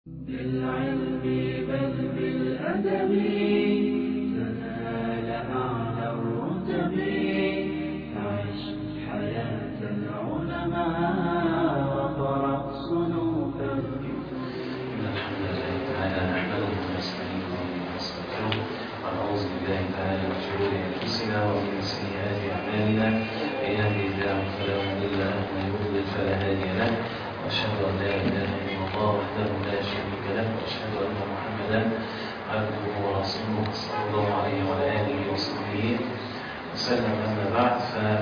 بالعلم بل بالأدب تنال أعلى الرتب. عش حياة العلماء وقرأ صنوف الكتب. الحمد لله تعالى نحمده ونستعينه ونستغفره ونعوذ بالله تعالى من شرور انفسنا ومن سيئات اعمالنا. من يهده الله فلا مضل له ومن يضلل فلا هادي له، واشهد ان لا اله الا الله وحده لا شريك له، واشهد ان محمدا عبده ورسوله صلى الله عليه وعلى اله وصحبه وسلم. اما بعد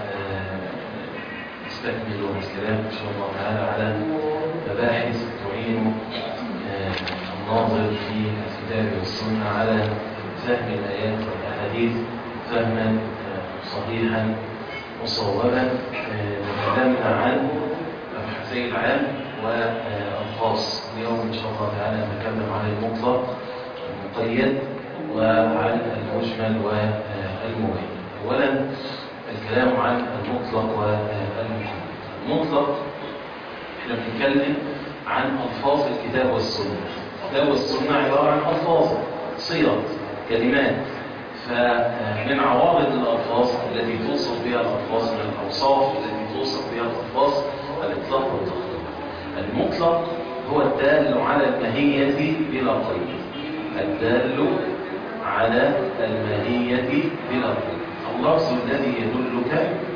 نستكمل الكلام ان شاء الله تعالى على مباحث تعين الناظر في الكتاب والسنة على فهم الآيات والأحاديث فهما صحيحا مصوبا. تكلمنا عن مبحثي العام والخاص. اليوم إن شاء الله تعالى نتكلم عن المطلق المقيد وعن المجمل والمبين. أولا الكلام عن المطلق والمقيد. المطلق احنا بنتكلم عن ألفاظ الكتاب والسنة. الكتاب والسنة عبارة عن ألفاظ، صيغ، كلمات. فمن عوارض الألفاظ التي توصف بها الألفاظ، من الأوصاف التي توصف بها الألفاظ، الإطلاق والتخطيط. المطلق هو الدال على الماهية بلا قيد. الدال على الماهية بلا قيد، اللفظ الذي يدلك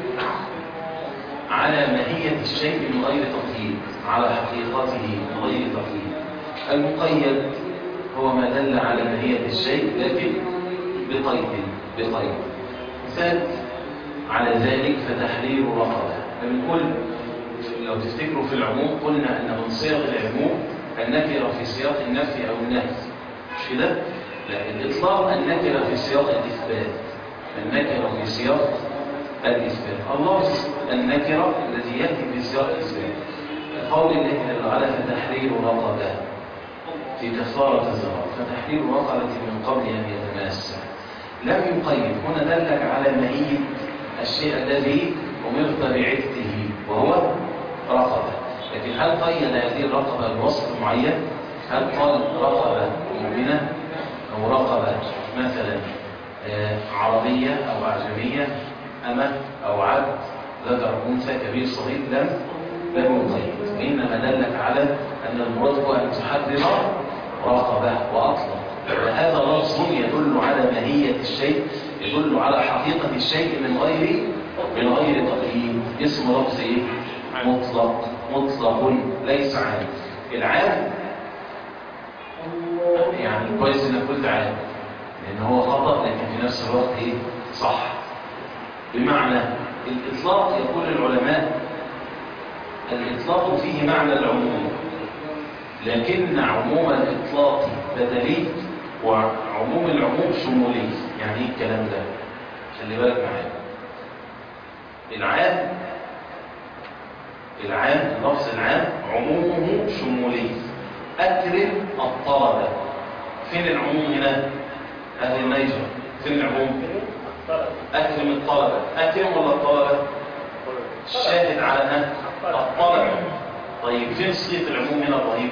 على ماهية الشيء من غير تقييد، على حقيقته من غير تقييد. المقيد هو ما دل على ماهية الشيء لكن بقيد. مثال على ذلك فتحرير رقبة. بنقول لو تفتكروا في العموم قلنا أن من صيغ العموم النكرة في سياق النفي أو النهي، مش كده؟ لا، الإطلاق النكرة في سياق الإثبات، النكرة في سياق الإثبات. اللفظ النكرة الذي يأتي في سياق الإثبات قول الله جل وعلا فتحرير رقبة في كفارة الزهر، فتحرير رقبة من قبل أن يتماسى. لم يقيد، هنا دلك على ماهية الشيء الذي أمرت بعتقه وهو رقبة. لكن هل قيد هذه الرقبة بوصف معين؟ هل قال رقبة مؤمنة أو رقبة مثلا عربية أو أعجمية، أمة أو عبد، ذكر أنثى، كبير صغير؟ لم يقيد، وإنما دلك على أن المراد هو أن تحرر رقبة وأطلق. وهذا لفظ يدل على ماهية الشيء، يدل على حقيقة الشيء من غير تقييد. اسم لفظ إيه؟ مطلق ليس عام. العام يعني كويس إنك قلت عام، لأن هو خطأ لكن في نفس الوقت إيه؟ صح. بمعنى الإطلاق، يقول العلماء الإطلاق فيه معنى العموم، لكن عموم الإطلاق بدلي وعموم العموم شمولي. يعني إيه الكلام ده؟ خلي بالك معايا. اللفظ العام عمومه شمولي. أكرم الطلبة. فين العموم هنا؟ أهل النيجر. فين العموم؟ أكرم الطلبة. أكرم ولا الطلبة؟ الشاهد على الطلبة. طيب فين صيغة العموم هنا ابراهيم؟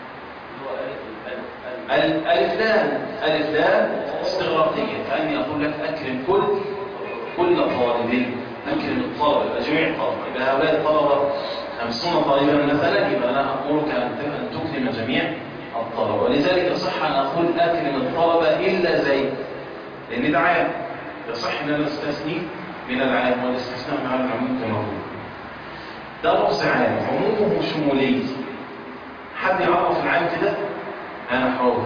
ألف لام استغراقية، كأني أقول لك أكرم كل طالب، أكرم الطلبة، يبقى جميع الطلبة، يبقى هؤلاء الطلبة 50 طالبا مثلا، يبقى أنا أمرك أن تكرم جميع الطلبة. ولذلك يصح أن أقول أكرم الطلبة إلا زيد، لأن ده عام، يصح أن نستثني من العام، والاستثناء مع العموم كما هو. ده لفظ عام عمومه شمولي. حد يعرف العام كده؟ أنا حاول.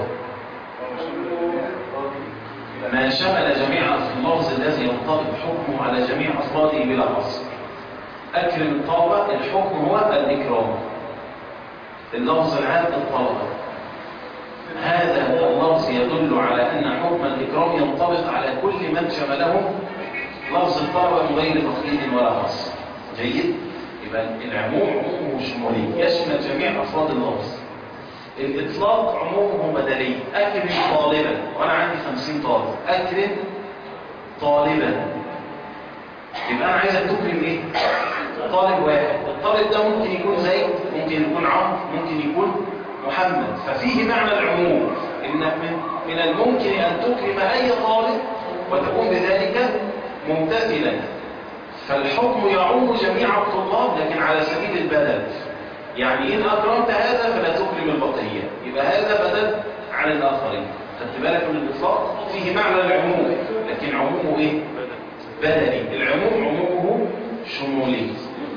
ما شمل جميع اللفظ الذي ينطبق حكمه على جميع أفراده بلا حصر. أكرم الطلبة، الحكم هو الإكرام. اللفظ العام الطلبة، هذا اللفظ يدل على أن حكم الإكرام ينطبق على كل من شمله لفظ الطلبة من غير تقييد ولا حصر. جيد؟ يبقى العموم عمومه شمولي، يشمل جميع أفراد اللفظ. الإطلاق عمومه بدلي. أكرم طالبا، وأنا عندي 50 طالب، أكرم طالبا، يبقى أنا عايزك تكرم إيه؟ طالب واحد. الطالب ده ممكن يكون زيد، ممكن يكون عمرو، ممكن يكون محمد، ففيه معنى العموم، إنك من الممكن أن تكرم أي طالب وتكون بذلك ممتثلا، فالحكم يعم جميع الطلاب لكن على سبيل البدل. يعني إن أكرمت هذا فلا تكرم البقية، يبقى هذا بدل عن الآخرين. خدت بالك من الإطلاق؟ فيه معنى العموم لكن عمومه إيه؟ بدلي. العموم عمومه شمولي.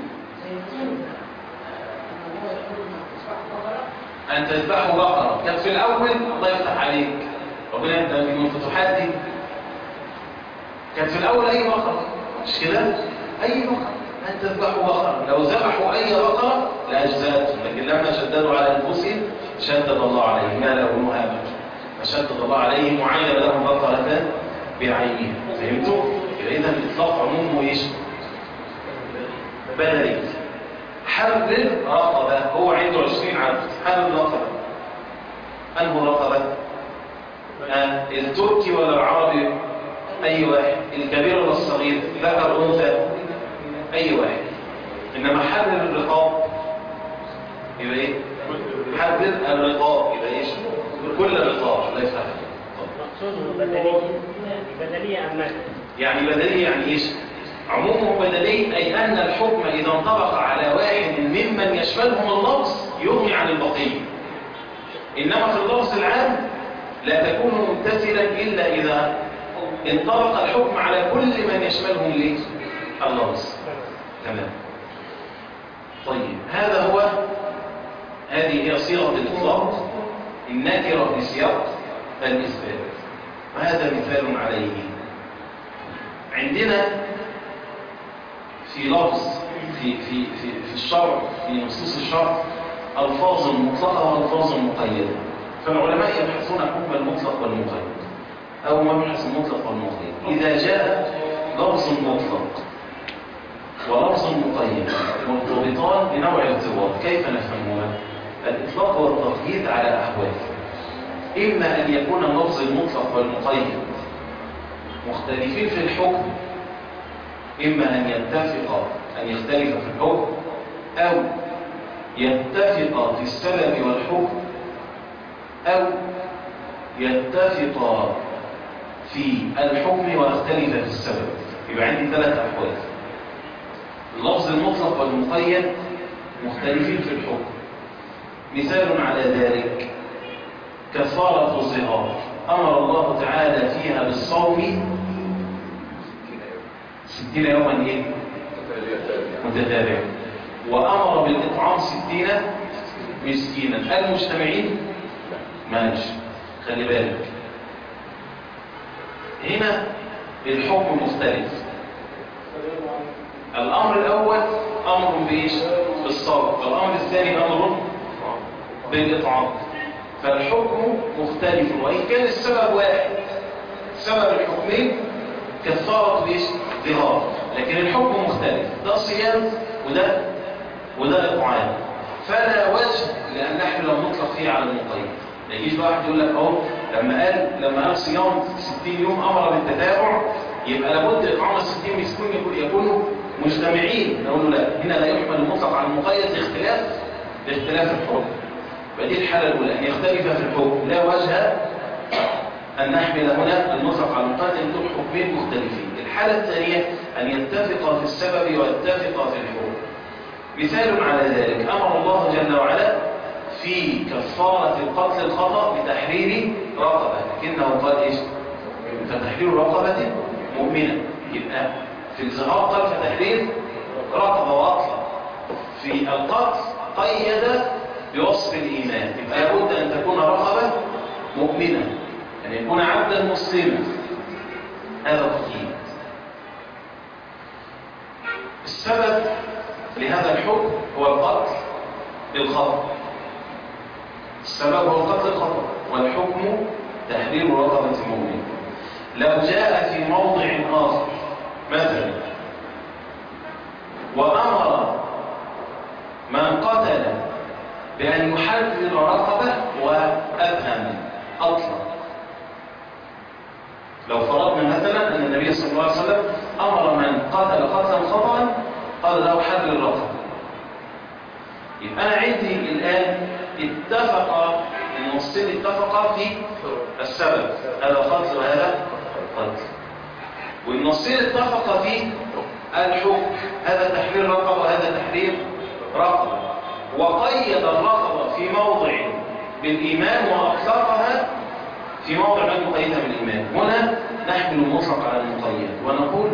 أن تذبحوا بقرة كان في الأول، الله يفتح عليك، ربنا يبدأ من الفتوحات دي، كان في الأول أي بقرة، مش كده؟ أي بقرة، أن تذبحوا بقرة، لو ذبحوا أي بقرة لأجزاءتهم، لكن لما شددوا على أنفسهم شدد الله عليهم، ما لونها أبدا، فشدد الله عليهم وعين لهم بقرة بعينها. فهمتوا؟ إذا الإطلاق عمومه إيش؟ بدلي. حرر رقبة، هو عنده 20 عبد، حرر رقبة. أنه رقبة؟ التركي ولا العربي؟ أي واحد. الكبير ولا الصغير؟ ذكر أنثى؟ أي واحد. إنما حرر الرقاب يبقى إيه؟ حرر الرقاب يبقى إيش؟ كل الرقاب. لا يفتح. مقصوده بدلية، بدلية أم مادة؟ يعني بدلية يعني إيش؟ عمومه بدلي، أي أن الحكم إذا انطبق على واحد ممن يشملهم اللفظ يغني عن البقية. إنما في اللفظ العام لا تكون ممتثلا إلا إذا انطبق الحكم على كل من يشملهم اللفظ. تمام. طيب، هذه هي صيغة الإطلاق، النكرة في سياق الإثبات، وهذا مثال عليه. عندنا في لفظ في الشرع، في نصوص الشرع، ألفاظ مطلقة وألفاظ مقيدة، فالعلماء يبحثون حكم المطلق والمقيد، أو مبحث المطلق والمقيد. إذا جاء لفظ مطلق ولفظ مقيد مرتبطان بنوع ارتباط، كيف نفهمهما؟ الإطلاق والتقييد على أحوال، إما أن يكون اللفظ المطلق والمقيد مختلفين في الحكم، إما أن يختلف في الحكم، أو يتفق في السبب والحكم، أو يتفق في الحكم ويختلف في السبب. يبقى عندي 3 أحوال: اللفظ المطلق والمقيد مختلفين في الحكم. مثال على ذلك كفارة الظهار، أمر الله تعالى فيها بالصوم 60 يوما إيه؟ متتابعة، وأمر بالإطعام 60 مسكينا. المجتمعين ماشي، خلي بالك هنا الحكم مختلف. الأمر الأول أمر بإيش؟ بالصوم، والأمر الثاني أمر بالإطعام، فالحكم مختلف، وإن كان السبب واحد، سبب الحكمين كفارة بإيش؟ ظهار، لكن الحكم مختلف، ده صيام وده إطعام، فلا وجه لأن نحمل المطلق فيه على المقيد. ما يجيش بقى واحد يقول لك أهو لما قال صيام 60 يوم أمر بالتتابع، يبقى لابد إطعام 60 مسكين يكونوا مجتمعين. نقول له لا، هنا لا يحمل المطلق على المقيد لاختلاف الحكم. فدي الحالة الأولى، أن يختلف في الحكم، لا وجه أن نحمل هنا المطلق على المقيد، أن دول حكمين مختلفين. الحالة الثانية أن يتفق في السبب ويتفق في الحكم. مثال على ذلك أمر الله جل وعلا في كفارة القتل الخطأ بتحرير رقبة، لكنه قال إيش؟ فتحرير رقبة مؤمنة. يبقى في الزهار قال فتحرير رقبة وأطلق. في القتل قيد بوصف الإيمان، يبقى لابد أن تكون رقبة مؤمنة، أن يكون عبدا مسلما. هذا تقييد. السبب لهذا الحكم هو القتل الخطأ، السبب هو القتل الخطأ، والحكم تحرير رقبة مؤمن. لو جاء في موضع آخر مثلا وأمر من قتل بأن يحرر رقبة وأبهم أطلق، لو فرضنا مثلا أن النبي صلى الله عليه وسلم أمر من قتل قتلا خطأ قال له حرر الرقبة، يبقى أنا عندي الآن اتفق النصين اتفقا في السبب، هذا قتل وهذا قتل، والنصين اتفقا في الحكم، هذا تحرير رقبة وهذا تحرير رقبة، وقيد الرقبة في موضع بالإيمان وأطلقها في موضع لم يقيدها بالإيمان. هنا نحمل المطلق على المقيد ونقول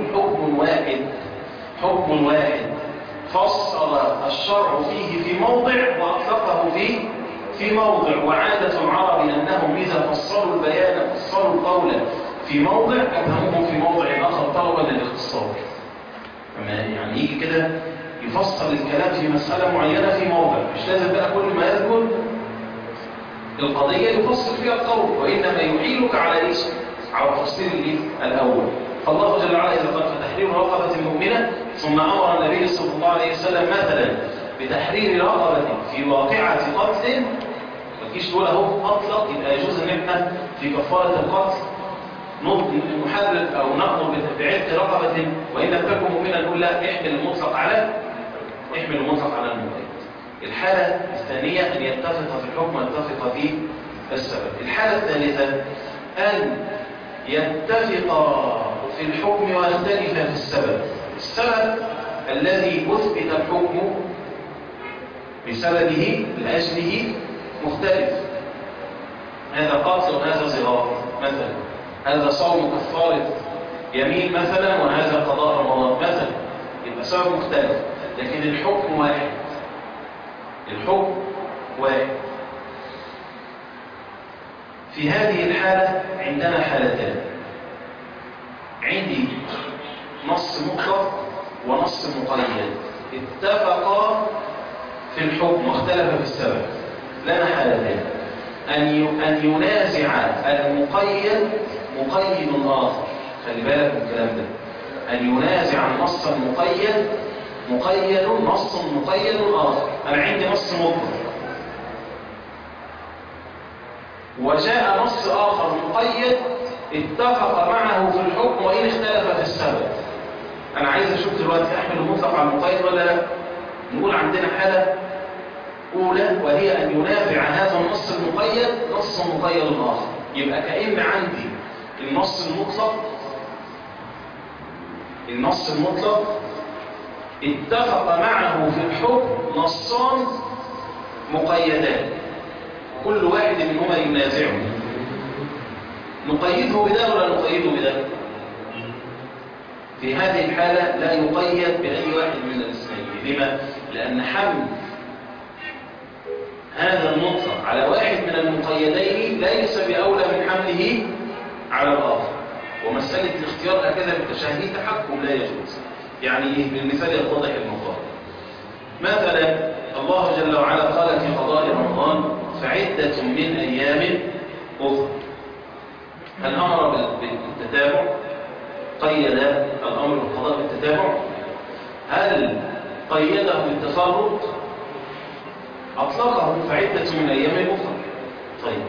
حكم واحد فصل الشرع فيه في موضع وأطلقه في موضع، وعادة العرب أنهم إذا فصلوا البيان فصلوا القول في موضع أفهموه في موضع آخر طلبا للاختصار. يعني يجي كده يفصل الكلام في مسألة معينة في موضع، مش لازم بقى كل ما يذكر القضية يفصل فيها القول، وإنما يحيلك على إيش؟ على تفصيل الأول. فالله جل وعلا إذا قال فتحرير رقبة مؤمنة، ثم أمر النبي صلى الله عليه وسلم مثلا بتحرير رقبة في واقعة قتل، ما تجيش تقول أهو أطلق يبقى يجوز إن إحنا في كفارة القتل نحرر أو نأمر بعتق رقبة وإن لم تكن مؤمنة، نقول لا احمل المطلق على المقيد. الحالة الثانية أن يتفق في الحكم ويتفق في السبب. الحالة الثالثة أن يتفق في الحكم ويختلف في السبب. السبب الذي أثبت الحكم بسببه لأجله مختلف، هذا قتل وهذا زغار مثلا، هذا صوم كفارة يمين مثلا وهذا قضاء رمضان مثلا، يبقى سبب مختلف، لكن الحكم واحد. في هذه الحالة عندنا حالتان، عندي نص مطلق ونص مقيد اتفقا في الحكم واختلف في السبب. لنا حالتان، أن ينازع المقيد مقيد آخر، خلي بالك من الكلام ده، أن ينازع النص المقيد نص مقيد آخر. أنا عندي نص مطلق وجاء نص آخر مقيد اتفق معه في الحكم وإن اختلف في السبب. أنا عايز أشوف دلوقتي أحمل المطلق على المقيد ولا لا. نقول عندنا حالة أولى وهي أن ينازع هذا النص المقيد نص مقيد آخر، يبقى كأن عندي النص المطلق اتفق معه في الحكم نصان مقيدان، كل واحد منهما ينازعه، نقيده بده ولا نقيده بده؟ في هذه الحالة لا يقيد بأي واحد من الاثنين. لما؟ لأن حمل هذا المطلق على واحد من المقيدين ليس بأولى من حمله على الآخر، ومسألة الاختيار هكذا بالتشهي تحكم لا يجوز. يعني إيه؟ بالمثال يتضح المقال. مثلا الله جل وعلا قال في قضاء رمضان فعدة من أيام أخرى، هل أمر بالتتابع؟ قيد الأمر بالقضاء بالتتابع؟ هل قيده بالتفرق؟ أطلقه فعدة من أيام أخرى. طيب،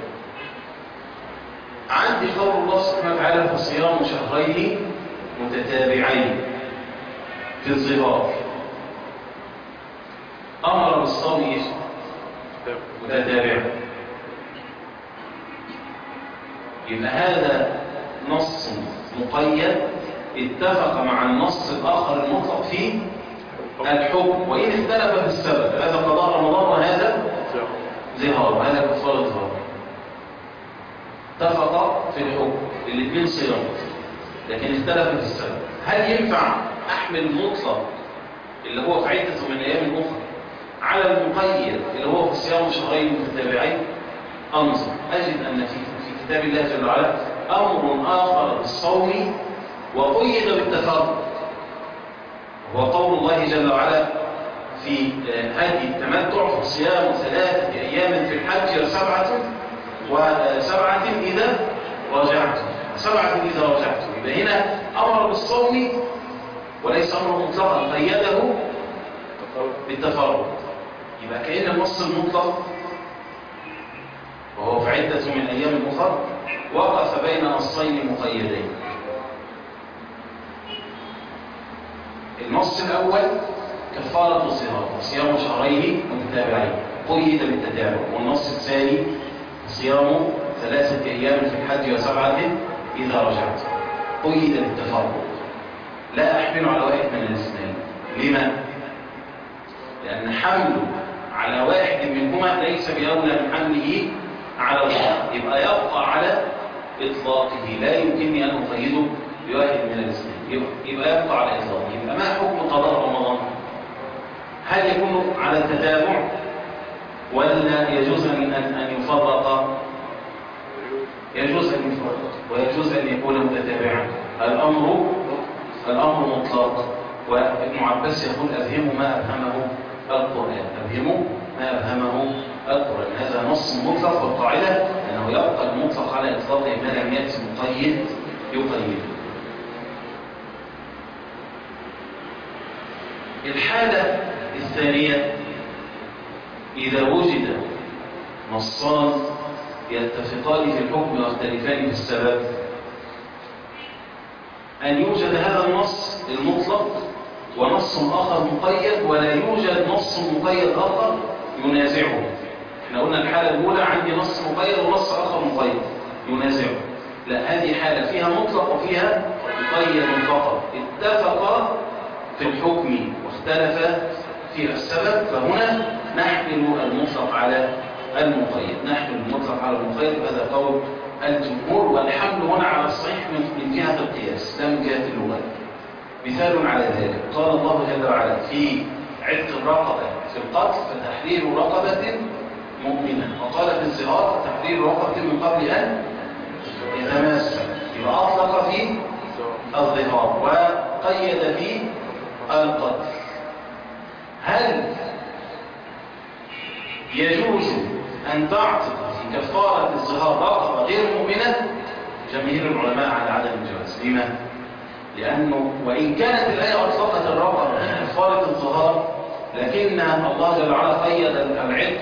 عندي قول الله سبحانه وتعالى فصيام شهرين متتابعين في الظهار، أمر بالصوم متتابعا، يبقى هذا نص مقيد اتفق مع النص الآخر المطلق في الحكم وإن اختلف في السبب. هذا قضاء رمضان وهذا ظهار وهذا كفارة ظهار، اتفق في الحكم الاثنين صيام لكن اختلف في السبب. هل ينفع أحمل المطلق اللي هو في عدة من أيام أخرى على المقيد اللي هو في صيام شهرين متتابعين؟ أنظر أجد أن في كتاب الله جل وعلا أمر آخر بالصوم وقيد بالتفرق، هو قول الله جل وعلا في هدي التمتع فصيام 3 أيام في الحج وسبعة إذا رجعتم، 7 إذا رجعتم. يبقى هنا أمر بالصوم وليس أمر مطلقا، قيده بالتفرق. يبقى كأن النص المطلق وهو في عدة من أيام أخرى وقف بين نصين مقيدين. النص الأول كفارة الظهار صيام شهرين متتابعين، قيد بالتتابع. والنص الثاني صيام 3 أيام في الحج و7 إذا رجعت، قيد بالتفرق. لا أحمل على واحد من الاثنين. لما؟ لأن حمله على واحد منهما ليس بأولى من حمله على الآخر، يبقى يبقى على إطلاقه، لا يمكنني أن أقيده بواحد من الاثنين، يبقى يبقى على إطلاقه. يبقى ما حكم قضاء رمضان؟ هل يكون على التتابع ولا يجوز أن يفرق؟ يجوز أن يفرق ويجوز أن يكون متتابعا. الأمر مطلق. وابن عباس يقول أفهموا ما أفهمه القرآن، أفهموا ما أفهمه القرآن. هذا نص مطلق، والقاعدة أنه يبقى المطلق على إطلاقه ما لم يأتي مقيد يقيد. الحالة الثانية إذا وجد نصان يتفقان في الحكم ويختلفان في السبب، أن يوجد هذا النص المطلق ونص آخر مقيد، ولا يوجد نص مقيد آخر ينازعه. احنا قلنا الحالة الأولى عندي نص مقيد ونص آخر مقيد ينازعه. لا، هذه حالة فيها مطلق وفيها مقيد فقط، اتفقا في الحكم واختلف في السبب، فهنا نحمل المطلق على المقيد. نحمل المطلق على المقيد، هذا قول الجمهور. والحمل هنا على الصحيح من جهة القياس لا من جهة اللغة. مثال على ذلك قال الله جل وعلا في عتق الرقبة في القتل فتحرير رقبة مؤمنة، وقال في الزهار تحرير رقبة من قبل أن يتماسك. يبقى أطلق في الظهار وقيد في القتل. هل يجوز أن تعتق في كفارة الزهار رقبة غير مؤمنة؟ جماهير العلماء على عدم الجواز. لما؟ لأنه وإن كانت الآية أطلقت الرقبة في كفارة الزهار، لكن الله جل وعلا قيد العتق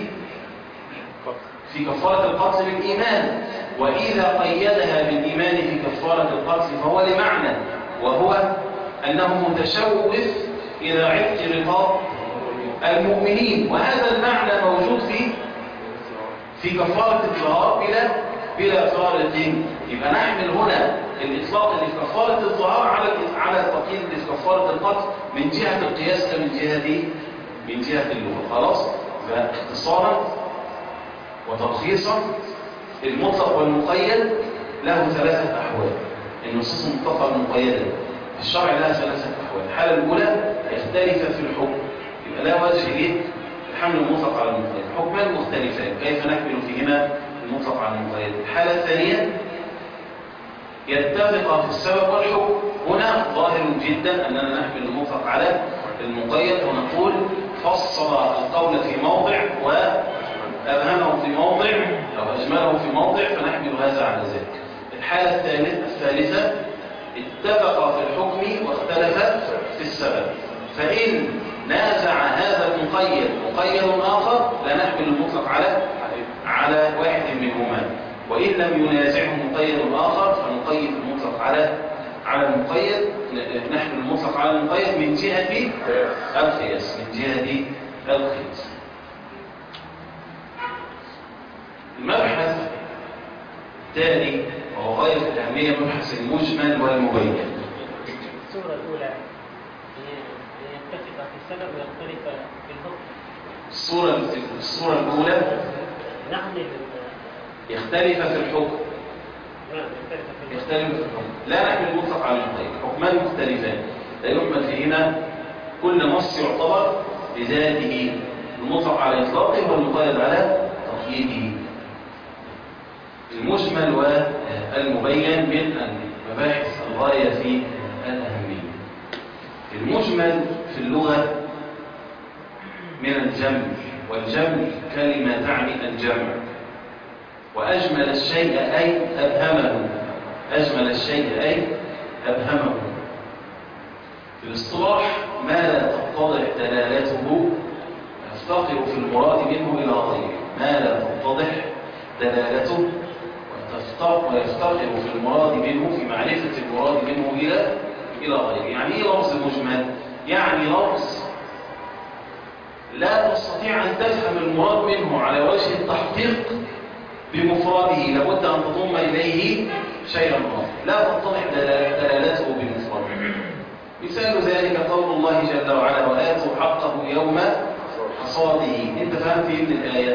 في كفارة القتل بالإيمان، وإذا قيدها بالإيمان في كفارة القتل فهو لمعنى، وهو أنه متشوف إلى عتق رقاب المؤمنين، وهذا المعنى موجود في كفارة الظهار بلا فارق. يبقى نحمل هنا الإطلاق اللي في كفارة الظهار على التقييد اللي في كفارة القتل من جهة القياس من جهة اللغة. خلاص؟ فاختصارا وتلخيصا، المطلق والمقيد له 3 أحوال. النصوص المطلقة والمقيدة في الشرع لها 3 أحوال. الحالة الأولى يختلف في الحكم، يبقى لا وجه لحمل المطلق على المقيد، حكمان مختلفان، كيف نحمل فيهما المطلق على المقيد. الحالة الثانية يتفق في السبب والحكم. هنا ظاهر جدا أننا نحمل المطلق على المقيد، ونقول فصل القول في موضع وأبهمه في موضع أو أجمله في موضع، فنحمل هذا على ذلك. الحالة الثالثة اتفق في الحكم واختلف في السبب، فإن نازع هذا المقيد مقيد آخر لا نحمل المطلق على واحد منهما، وإن لم ينازعه مقيد آخر فنقيد المطلق على المقيد. نحمل المطلق على المقيد من جهة القياس. المبحث الثاني وهو غاية الأهمية، مبحث المجمل والمبين. الصورة الأولى يتفق في السبب ويختلف في الحكم. الصورة الأولى نحمل يختلف في الحكم. يختلف في الحكم، لا نحمل المطلق على المقيد، حكمان مختلفان لا يحمل فيهما كل نص يعتبر بذاته، المطلق على إطلاقه والمقيد على تقييده. المجمل والمبين من المباحث الغاية في الأهمية. المجمل في اللغة من الجمع، والجمع كلمة تعني الجمع، وأجمل الشيء أي أبهمه. أجمل الشيء أي أبهمه. في الاصطلاح ما لا تتضح دلالته يفتقر في المراد منه إلى غيره، ما لا تتضح دلالته ويفتقر في المراد منه، في معرفة المراد منه إلى غيره. يعني إيه لفظ مجمل؟ يعني لفظ لا تستطيع أن تفهم المراد منه على وجه التحقيق بمفرده، لابد أن تضم إليه شيئا آخر لا تتضح دلالته بمفرده. مثال ذلك قول الله جل وعلا وآتوا حقه يوم حصاده. انت فهمت ايه من الآية؟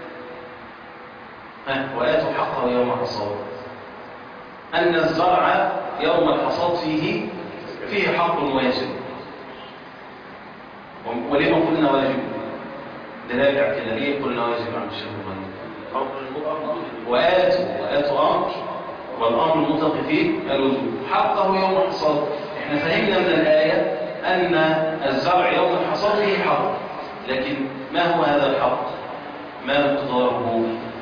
وآتوا حقه يوم حصاده، أن الزرع يوم الحصاد فيه حق واجب. ولما قلنا واجب؟ نراجع كده، ليه قلنا واجب عن الشيخ وآتوا أمر، والأمر المطلق فيه الوجوب. حقه يوم الحصاد، احنا فهمنا من الآية أن الزرع يوم الحصاد فيه حق، لكن ما هو هذا الحق؟ ما مقداره؟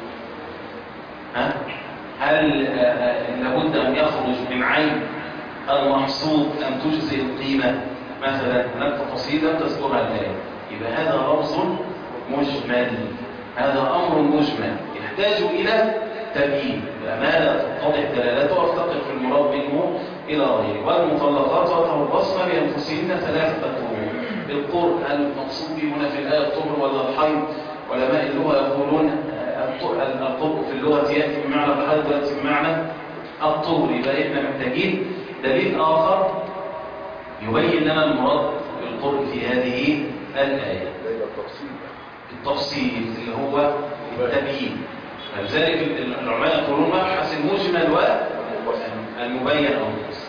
هل لابد أن يخرج من عين المحصود أم تجزئ القيمة مثلا؟ هناك تفاصيل لم تذكرها الآية. يبقى هذا لفظ مجمل، هذا أمر مجمل يحتاج إلى تبيين، ما لا تتضح دلالته وافتقر في المراد منه إلى غيره. والمطلقات وتربصن بأنفسهن 3 قروء. القرء هل المقصود به هنا في الآية الطهر ولا الحيض؟ علماء اللغة يقولون القرء في اللغة يأتي بمعنى الحيض ويأتي بمعنى الطهر. يبقى احنا محتاجين دليل آخر يبين لنا المراد بالقرء في هذه الآية. التفصيل اللي هو التبيين. فلذلك العلماء يقولون مبحث المجمل والمبين أو المفصل.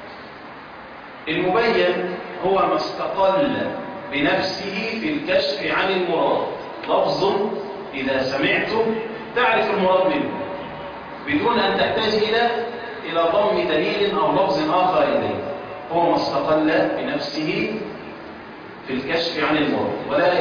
المبين هو ما استقل بنفسه في الكشف عن المراد، لفظ إذا سمعته تعرف المراد منه بدون أن تحتاج إلى ضم دليل أو لفظ آخر إليه. هو ما استقل بنفسه في الكشف عن المراد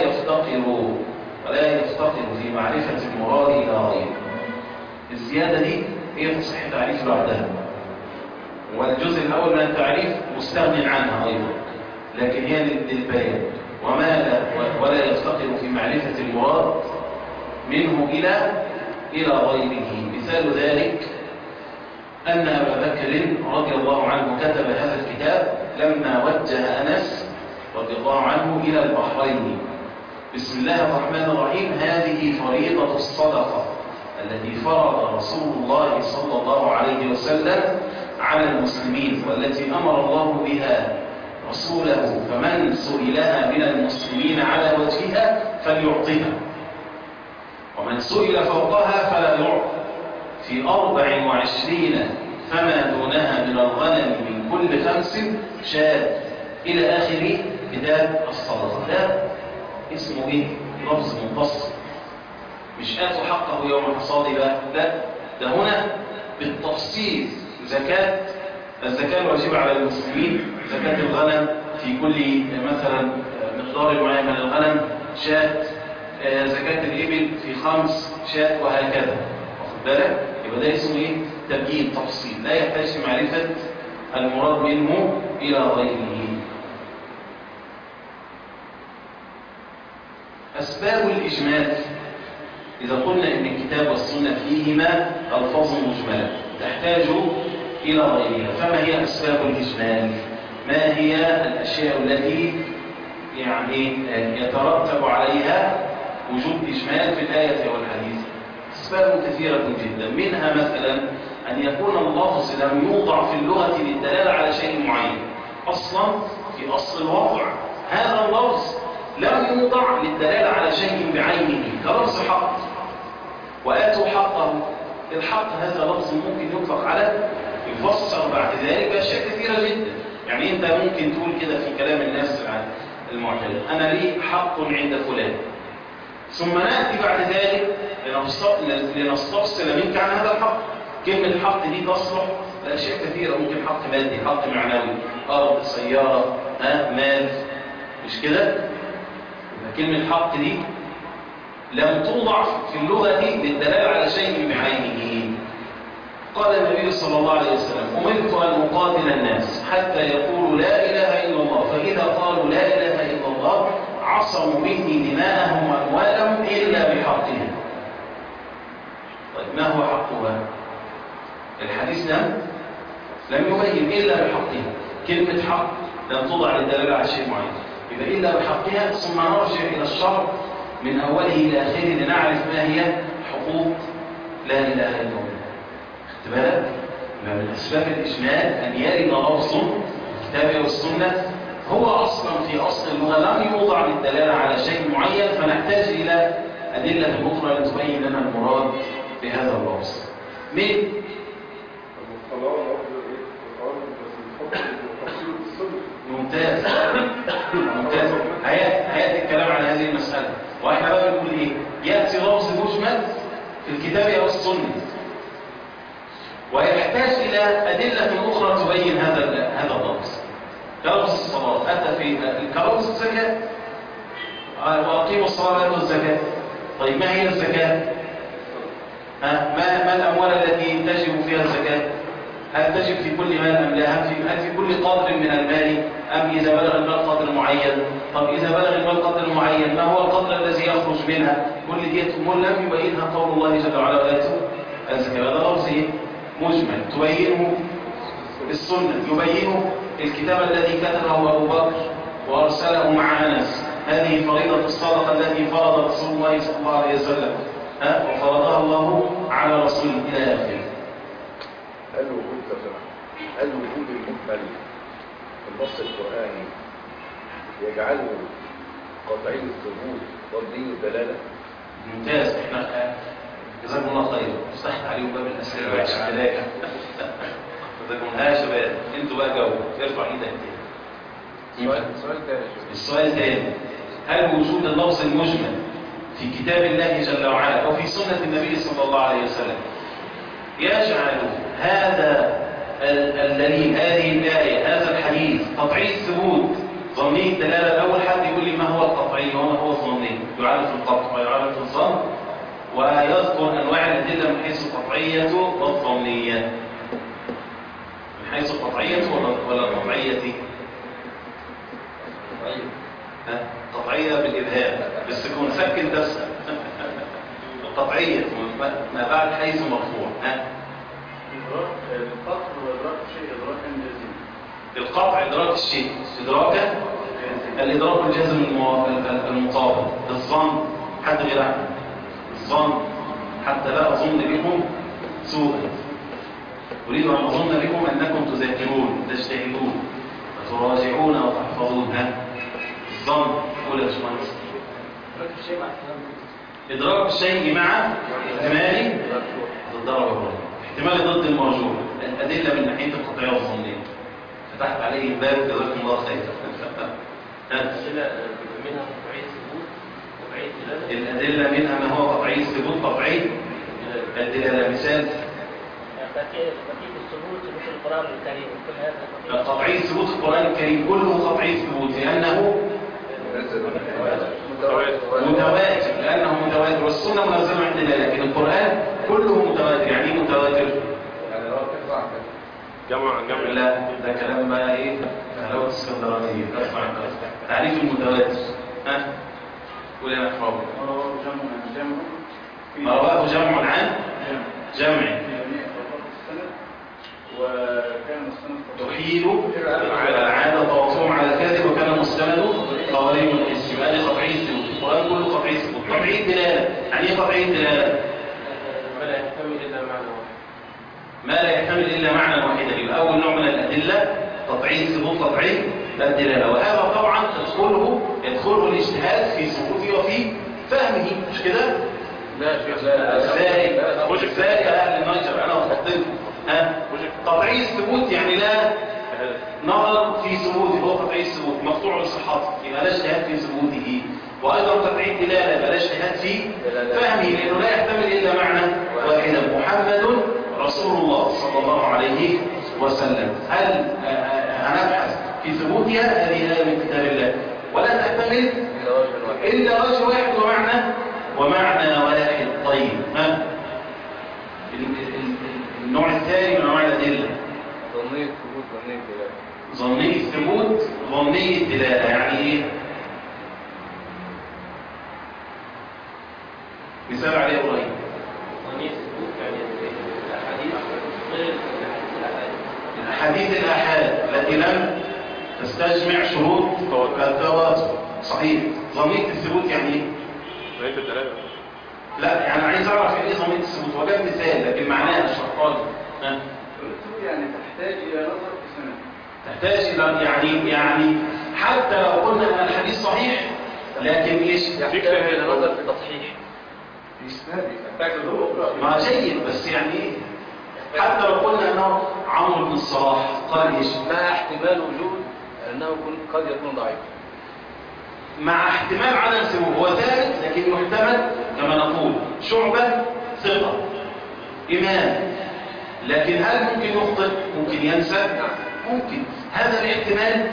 ولا يفتقر في معرفة المراد إلى غيره. الزيادة دي هي تصح تعريف بعدها، والجزء الأول من التعريف مستغن عنها أيضا، لكن هي للبيان. ولا يفتقر في معرفة المراد منه إلى غيره. مثال ذلك أن أبا بكر رضي الله عنه كتب هذا الكتاب لما وجه أنس رضي الله عنه إلى البحرين. بسم الله الرحمن الرحيم: هذه فريضة الصدقة التي فرض رسول الله صلى الله عليه وسلم على المسلمين، والتي أمر الله بها رسوله، فمن سئلها من المسلمين على وجهها فليعطها، ومن سئل فوقها فلا يعطى، في 24 فما دونها من الغنم من كل 5 شاة، إلى آخر كتاب الصدقة. ده اسمه إيه؟ لفظ منفصل، مش آتوا حقه يوم الحصاد بقى، لا، ده هنا بالتفصيل. الزكاة الواجبة على المسلمين، زكاة الغنم في كل مثلا مقدار معين من الغنم شاة، زكاة الإبل في 5 شاة، وهكذا. واخد بالك؟ يبقى ده اسمه ايه؟ تبيين، تفصيل، لا يحتاج معرفة المراد منه إلى غيره. أسباب الإجمال، إذا قلنا إن الكتاب والسنة فيهما ألفاظ مجملة تحتاج إلى غيرها، فما هي أسباب الإجمال؟ ما هي الأشياء التي يعني يترتب عليها وجود إجمال في الآية والحديث؟ أسباب كثيرة جدا، منها مثلا أن يكون اللفظ لم يوضع في اللغة للدلالة على شيء معين. أصلا في أصل الوضع هذا اللفظ لم يوضع للدلالة على شيء بعينه، كلفظ حق. وآتوا حقه، الحق هذا لفظ ممكن يطلق على يفسر بعد ذلك بأشياء كثيرة جدا. يعني أنت ممكن تقول كده في كلام الناس المعتدل: أنا لي حق عند فلان، ثم نأتي بعد ذلك لنستفصل منك عن هذا الحق. كلمة حق دي تصلح لأشياء كثيرة، ممكن حق مادي، حق معنوي، أرض، سيارة، مال، مش كده؟ كلمة حق دي لم توضع في اللغة للدلالة على شيء بعينه. قال النبي صلى الله عليه وسلم: أمرت أن أقاتل الناس حتى يقولوا لا إله إلا الله، فإذا قالوا لا إله إلا الله عصموا مني دماءهم وأموالهم إلا بحقها. طيب ما هو حقها؟ الحديث لم يبين إلا بحقها. كلمة حق لم توضع للدلالة على شيء معين. يبقى إلا بحقها، ثم نرجع إلى الشرع من أوله إلى آخره لنعرف ما هي حقوق لا إله إلا الله. خدت بالك؟ من أسباب الإجمال أن يرد لفظ الكتاب والسنة هو أصلا في أصل اللغة لم يوضع للدلالة على شيء معين، فنحتاج إلى أدلة أخرى لتبين لنا المراد بهذا اللفظ. من ممتاز ممتاز. هيأتي الكلام على هذه المسألة، وإحنا بقى بنقول إيه؟ يأتي لفظ مجمل في الكتاب أو السنة ويحتاج إلى أدلة أخرى تبين هذا اللفظ. كلفظ الصلاة أتى في كلفظ الزكاة، وأقيموا الصلاة وآتوا الزكاة. طيب ما هي الزكاة؟ ما الأموال التي تجب فيها الزكاة؟ هل تجب في كل مال أم لا؟ هل في كل قدر من المال أم إذا بلغ المال قدر معين؟ طب إذا بلغ المال قدر معين ما هو القدر الذي يخرج منها؟ كل دي أمور لم يبينها قول الله جل وعلا وآتوا الزكاة. هذا لفظ مجمل تبينه السنة، يبينه الكتاب الذي كتبه أبو بكر وأرسله مع أنس. هذه فريضة الصدقة التي فرض رسول الله صلى الله عليه وسلم وفرضها الله على رسوله إلى آخره. هل وجود المجمل في النص القرآني يجعله قطعي الثبوت ظني الدلالة؟ ممتاز. احنا جزاكم الله خير، فتحت عليهم باب الأسئلة بعد الشباب. ها يا شباب انتوا بقى جاوبوا، ارفع ايدك كده. السؤال الثاني، هل وجود اللفظ المجمل في كتاب الله جل وعلا أو في سنة النبي صلى الله عليه وسلم يجعل هذا الدليل، هذه الآية، هذا الحديث قطعي الثبوت ظني الدلالة؟ الأول حد يقول لي ما هو القطعي وما هو الظني؟ يعرف القطع ويعرف الظن ويذكر أنواع الأدلة من حيث القطعية والظنية. من حيث القطعية ولا القطعية؟ قطعية بالإبهام بالسكون، سكن تسكن. القطعية ما بعد حيث مرفوع. القطع وإدراك الشيء إدراكا جازما. القطع إدراك الشيء إدراكا، الإدراك الجازم المطابق. الظن حد غير أحد، الظن حتى لا أظن بكم سوءا، أريد أن أظن بكم أنكم تذاكرون تجتهدون وتراجعون وتحفظون. الظن قول يا باشمهندس. إدراك الشيء مع احتمال الضرر، احتمال ضد المرجوح، الأدلة من ناحية القطعية والظنية. فتحت عليه الباب جزاكم الله خير. الأدلة منها ما هو قطعي الثبوت، قطعي الدلالة. مثال بقية الثبوت مثل القرآن الكريم كل هذا قطعي الثبوت. القرآن الكريم كله قطعي الثبوت لأنه متواتر، لأنه متواتر، والسنة منزلة عندنا، لكن القرآن كله متواتر. يعني ايه متواتر؟ جمع لا، ده كلام بقى ايه؟ حلاوة اسكندرانية. تعريف المتواتر قول يا محفوظ. ما رواه جمع عن جمع تحيل العادة تواصلهم على الكذب وكان المستند قوارير الاسم. هذه قطعي الثبوت. القرآن كله قطعي الثبوت. قطعي الدلالة يعني ايه قطعي الدلالة؟ ما لا يحتمل إلا معنى واحد. ما لا يحتمل إلا معنى واحدا. يبقى أول نوع من الأدلة قطعي الثبوت قطعي الدلالة، وهذا طبعا يدخله الاجتهاد في ثبوته وفي فهمه، مش كده؟ لا ازاي اهل النجر انا وخطيته قطعي الثبوت يعني لا نظر في ثبوته، هو قطعي الثبوت مقطوع لصحته يبقى لا اجتهاد في ثبوته، وايضا قطعي الدلاله يبقى لا اجتهاد في فهمه لانه لا يحتمل الا معنى واحدا، محمد رسول الله صلى الله عليه وسلم. هل هنبحث في ثبوتها؟ هذه الايه من كتاب الله ولا تحتمل الا وجه واحد ومعنى واحد. طيب النوع الثاني من انواع الادله ظني الثبوت ظني الدلاله. ظني الثبوت ظني الدلاله يعني ايه؟ مثال عليه ابراهيم. ظني الثبوت يعني الاحاديث غير الاحاديث الاحاد التي لم تستجمع شروط التواتر. صحيح. ظنية الثبوت يعني ايه؟ ظنية الدلالة. لا يعني عايز اعرف يعني ايه ظنية الثبوت، هو جاب مثال لكن معناها اشرحها لي. يعني تحتاج إلى نظر في سنة. تحتاج الى يعني حتى لو قلنا ان الحديث صحيح لكن ايش؟ يحتاج إلى نظر في تصحيح. ما جيد بس يعني ايه؟ حتى لو قلنا انه عمرو بن الصلاح قال ايش؟ مع احتمال وجود انه قد يكون ضعيف. مع احتمال عدم ثبوت، هو ثابت لكن يحتمل كما نقول. شعبة ثقة إمام، لكن هل ممكن يخطئ؟ ممكن ينسى؟ ممكن. هذا الاحتمال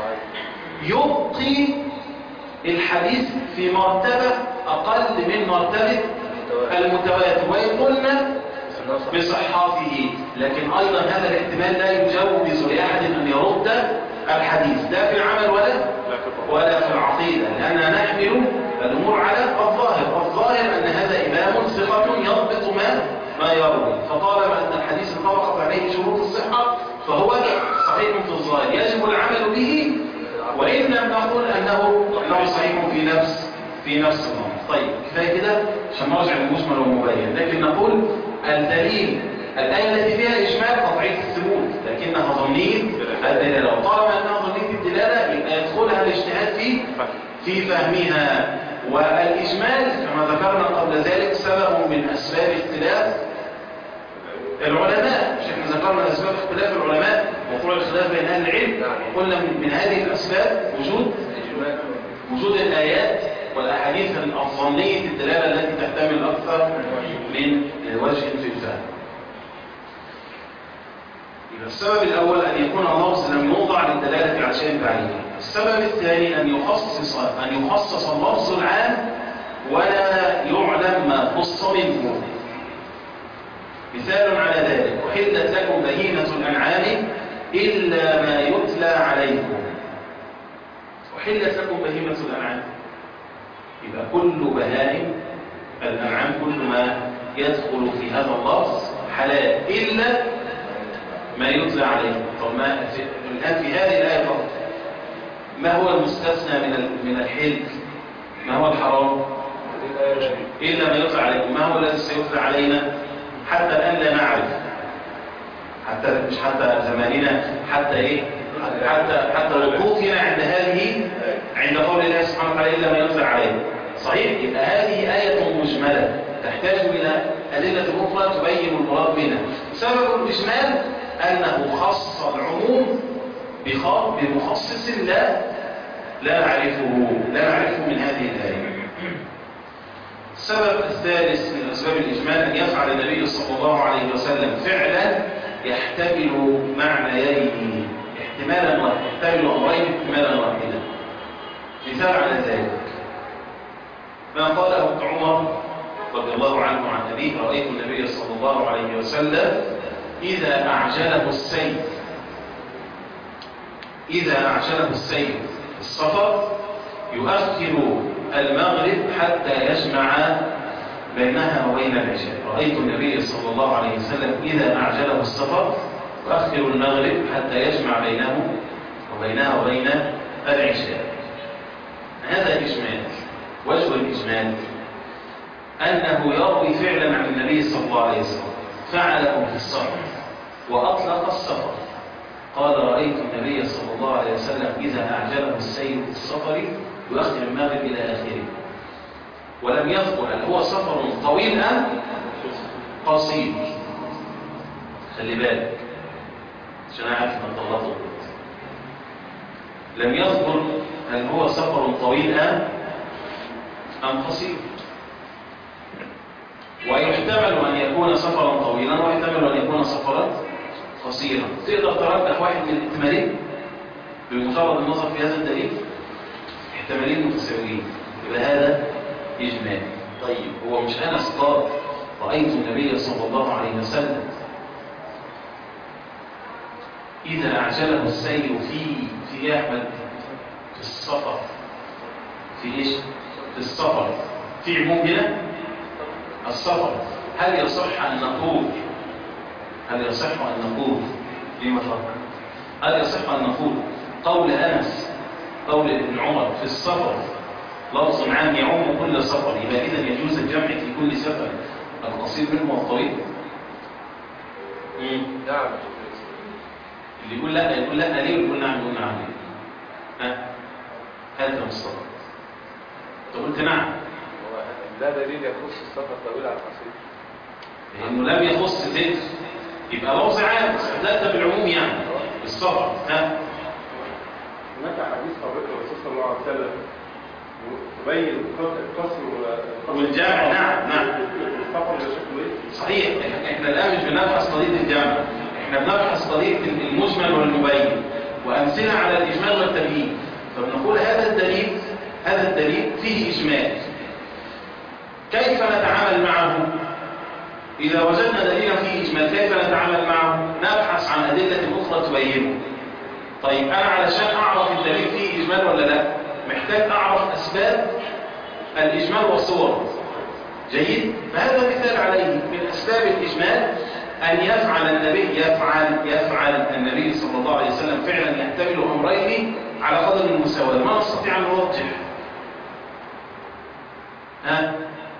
يبقي الحديث في مرتبة أقل من مرتبة المتواتر، وإن قلنا بصحته، لكن أيضا هذا الاحتمال لا يجوز لأحد أن يرد الحديث لا في العمل ولا في العقيدة، لأننا نحمل الأمور على الظاهر. الظاهر أن هذا إمام ثقة يضبط ما يروي، فطالما أن الحديث انطبقت عليه شروط الصحة فهو صحيح في الظاهر يجب العمل به، وإن لم نقل أنه صحيح في نفس الأمر. طيب كفاية كده عشان نرجع للمجمل والمبين، لكن نقول الدليل الآية التي فيها إجمال قطعية الثبوت لكنها ظنية الدلالة، وطالما أنها ظنية الدلالة يبقى يدخلها الاجتهاد في فهمها. والإجمال كما ذكرنا قبل ذلك سبب من أسباب اختلاف العلماء. مش احنا ذكرنا أسباب اختلاف العلماء وقوع الخلاف بين أهل العلم، وقلنا من هذه الأسباب وجود الآيات والأحاديث الظنية الدلالة التي تحتمل أكثر من وجه في الفهم. السبب الأول أن يكون اللفظ لم يوضع للدلالة على شيء بعيد. السبب الثاني أن يخصص اللفظ العام ولا يعلم ما خص منه. مثال على ذلك: أحلت لكم بهيمة الأنعام إلا ما يتلى عليكم. أحلت لكم بهيمة الأنعام، يبقى كل بهائم الأنعام كل ما يدخل في هذا اللفظ حلال إلا ما يتلى عليكم. طب الآن في هذه الآية فقط ما هو المستثنى من الحل؟ ما هو الحرام؟ إلا ما يتلى عليكم. ما هو الذي سيتلى علينا؟ حتى الآن لا نعرف، حتى مش حتى زماننا، حتى إيه؟ حتى وقوفنا عند قول الله سبحانه وتعالى إلا ما يتلى عليكم. صحيح؟ يبقى هذه آية مجملة تحتاج إلى أدلة أخرى تبين المراد منها. سبب الإجمال أنه خص العموم بمخصص لا نعرفه من هذه الآية. السبب الثالث من أسباب الإجمال أن يفعل النبي صلى الله عليه وسلم فعلا يحتمل معنيين احتمالا واحدا، يحتمل أمرين احتمالا واحدا. مثال على ذلك ما قاله ابن عمر رضي الله عنه عن أبيه: رأيت النبي صلى الله عليه وسلم إذا أعجله السيف في السفر يؤخر المغرب حتى يجمع بينها وبين العشاء. رأيت النبي صلى الله عليه وسلم إذا أعجله السفر يؤخر المغرب حتى يجمع بينها وبين العشاء. هذا إجمال. وجه الإجمال أنه يروي فعلا عن النبي صلى الله عليه وسلم فعله في السفر وأطلق السفر. قال: رأيت النبي صلى الله عليه وسلم إذا أعجله السير في السفر يؤخر المغرب إلى آخره، ولم يذكر هل هو سفر طويل أم قصير. خلي بالك عشان أعرف أن طلعته. لم يذكر هل هو سفر طويل أم قصير، ويحتمل أن يكون سفرا طويلا ويحتمل أن يكون سفرا قصيرا. تقدر ترجح واحد من الاحتمالين بمجرد النظر في هذا الدليل؟ احتمالين متساويين، يبقى هذا إجمال. طيب هو مش أنس قال: رأيت النبي صلى الله عليه وسلم إذا أعجله السير في أحمد في السفر، في إيش؟ في السفر، في عموم هنا السفر. هل يصح أن نقول ليه ما فرق؟ هل يصح أن نقول قول أنس قول ابن عمر في السفر لفظ عام يعم كل سفر، يبقى إذا يجوز الجمع في كل سفر القصير منه والطويل. نعم. اللي يقول لا يقول لا ليه ويقول نعم يقول نعم ليه؟ ها؟ هذا مصطفى. أنت قلت نعم. لا دليل يخص السفر الطويل على القصير. لأنه لم يخص ذكر يبقى لفظ عام استدلت بالعموم يعني السفر. ها؟ هناك حديث حضرتك الرسول صلى الله عليه وسلم تبين القصر والجامع. نعم السفر ده شكله ايه؟ صحيح. احنا الآن مش بنبحث قضية الجامع، احنا بنبحث قضية المجمل والمبين وأمثلة على الإجمال والتبيين. فبنقول هذا الدليل فيه إجمال، كيف نتعامل معه؟ إذا وجدنا دليلا فيه إجمال كيف نتعامل معه؟ نبحث عن أدلة أخرى تبينه. طيب أنا علشان أعرف الدليل فيه إجمال ولا لا محتاج أعرف أسباب الإجمال والصور. جيد؟ فهذا مثال عليه. من أسباب الإجمال أن يفعل النبي صلى الله عليه وسلم فعلا يحتمل أمرين على قدر المساواة ما نستطيع أن نوضح. ها؟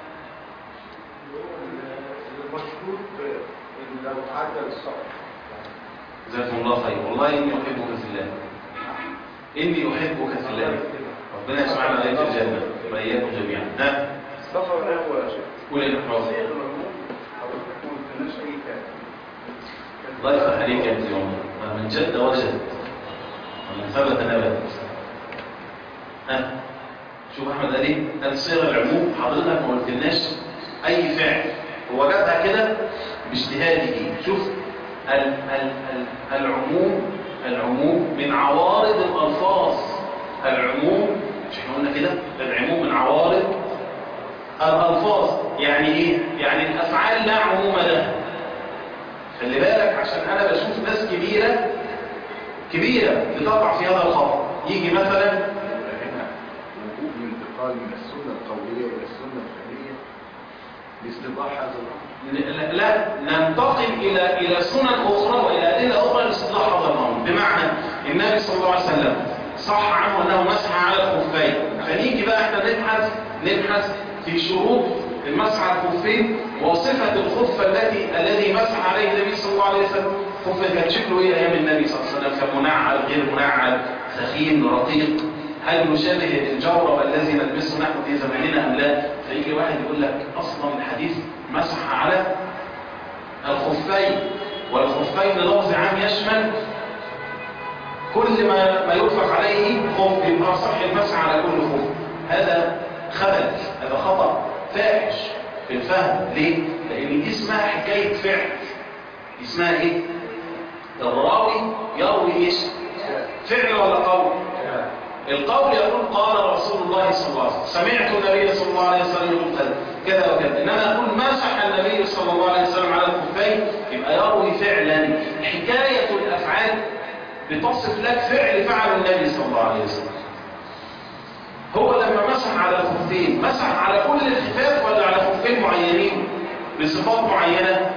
المشهور ان لو تعدى السفر. جزاكم الله خير. والله إني أحبك في الله. إني أحبك في الله. ربنا يسمعنا عليك الجنة وإياكم جميعا. ها؟ السفر هو يا شيخ. قول يا محمد. صيغ العموم حضرتك ما قلتلناش اي كلام. الله يفتح عليك يا ابن عمر. من جد وجد ومن ثبت نبت. ها؟ شوف أحمد قال إيه؟ قال صيغ العموم حضرتك ما قلتلناش أي فعل، هو جابها كده باجتهاده. شوف العموم من عوارض الألفاظ. العموم مش احنا قلنا كده؟ العموم من عوارض الألفاظ. يعني إيه؟ يعني الأفعال لا عموم لها. خلي بالك عشان أنا بشوف ناس كبيرة بتقع في هذا الخطأ. يجي مثلا وجوب الانتقال من السنة القولية إلى السنة الفعلية لاستيضاح هذا الأمر. لا ننتقل إلى سنن أخرى وإلى أدلة أخرى لاستيضاح هذا الأمر. بمعنى النبي صلى الله عليه وسلم صح عنه أنه مسح على الخفين، فنيجي بقى احنا نبحث في شروط المسح على الخفين وصفة الخف الذي مسح عليه النبي صلى الله عليه وسلم. الخف كان شكله ايه ايام النبي صلى الله عليه وسلم؟ كان منعل غير منعل، ثخين رقيق، هل يشابه الجورب الذي نلبسه نحن في زماننا ام لا؟ فيجي واحد يقول لك اصلا الحديث مسح على الخفين، والخفين لفظ عام يشمل كل ما يطلق عليه خف، يبقى صح المسح على كل خف. هذا خبث، هذا خطأ فاحش في الفهم. ليه؟ لأن دي اسمها حكاية فعل. اسمها ايه؟ الراوي يروي ايش؟ فعل ولا قول؟ القول يقول قال رسول الله صلى الله عليه وسلم، سمعت النبي صلى الله عليه وسلم يقول كذا وكذا. انما يقول مسح النبي صلى الله عليه وسلم على الخفين، يبقى يروي فعلا. حكاية الافعال بتصف لك فعل النبي صلى الله عليه وسلم. هو لما مسح على الخفين مسح على كل الخفاف ولا على خفين معينين بصفات معينة؟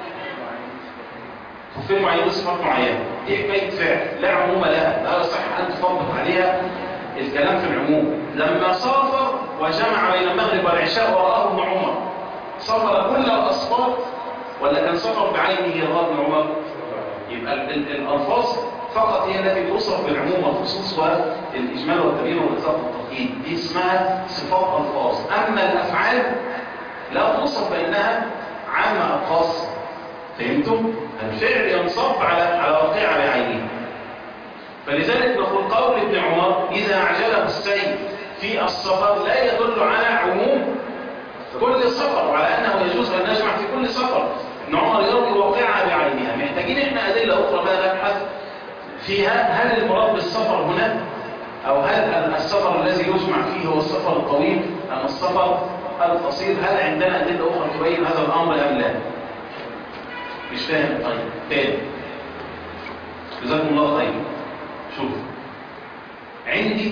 خفين معينين بصفات معينة. دي حكاية فعل لا عموم لها، لا يصح أن تطبق عليها الكلام في العموم. لما سافر وجمع بين المغرب والعشاء ورآه ابن عمر، سافر كل الأسفار ولا كان سفر بعينه رآه ابن عمر؟ يبقى الألفاظ فقط هي التي توصف بالعموم والخصوص والإجمال والتبيين والإطلاق والتقييد. دي اسمها صفات ألفاظ. أما الأفعال لا توصف بأنها عامة أو خاصة. فهمتم؟ الفعل ينصب على واقعة بعينه. فلذلك نقول قول ابن عمر إذا أعجله السيل في السفر لا يدل على عموم كل سفر، وعلى أنه يجوز أن نجمع في كل سفر. ابن عمر يروي واقعة بعينها. محتاجين احنا أدلة أخرى بقى نبحث فيها. هل المراد بالسفر هنا أو هل السفر الذي يجمع فيه هو السفر الطويل أم السفر القصير؟ هل عندنا أدلة أخرى تبين هذا الأمر أم لا؟ مش فاهم. طيب تاني جزاكم الله خير. شوف عندي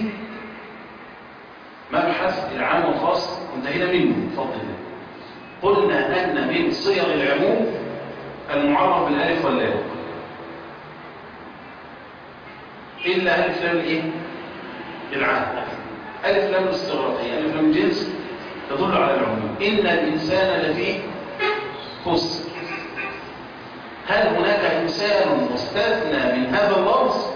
مبحث العام والخاص انتهينا منه بفضل الله. قلنا أن من صيغ العموم المعرف بالالف واللام. إلا ألف لام الإيه؟ العهد. ألف لام الاستغراقية، ألف لام الجنس تدل على العموم. إن الإنسان لفي خسر. هل هناك إنسان مستثنى من هذا اللفظ؟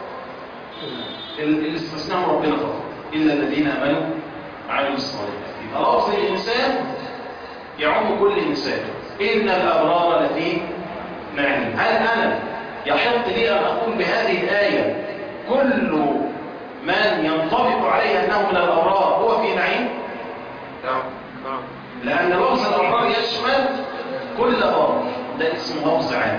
اللي استثناه ربنا فقط، إلا الذين آمنوا وعملوا الصالحات. يبقى لفظ الإنسان يعم كل إنسان. إن الأبرار لفي نعيم. هل أنا يحق لي أن أقول بهذه الآية كل من ينطبق عليه أنه من الأبرار هو في نعيم؟ نعم. لأن لفظ الأبرار يشمل كل بار، ده اسمه لفظ عام.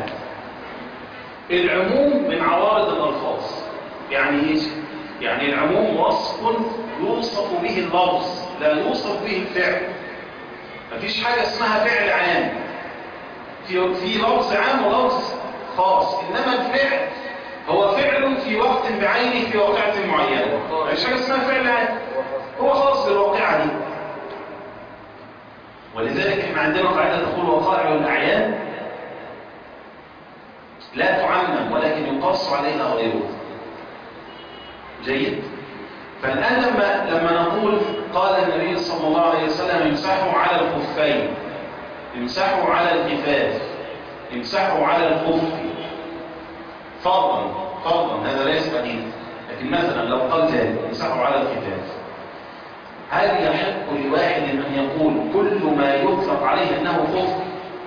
العموم من عوارض الألفاظ. يعني إيه؟ يعني العموم وصف يوصف به اللفظ لا يوصف به الفعل. مفيش حاجة اسمها فعل عام. في لفظ عام ولفظ خاص، إنما الفعل هو فعل في وقت بعينه في واقعة معينة. مفيش حاجة اسمها فعل عام، هو خاص بالواقعة دي. ولذلك احنا عندنا قاعدة تقول وقائع الأعيان لا تعمم ولكن يقص عليها غيره. جيد؟ فالآن لما نقول قال النبي صلى الله عليه وسلم امسحوا على الخفين، امسحوا على الكفاف، امسحوا على الخف، فرضا هذا ليس حديث، لكن مثلا لو قال ذلك امسحوا على الكفاف، هل يحق لواحد أن يقول كل ما يطلق عليه أنه خف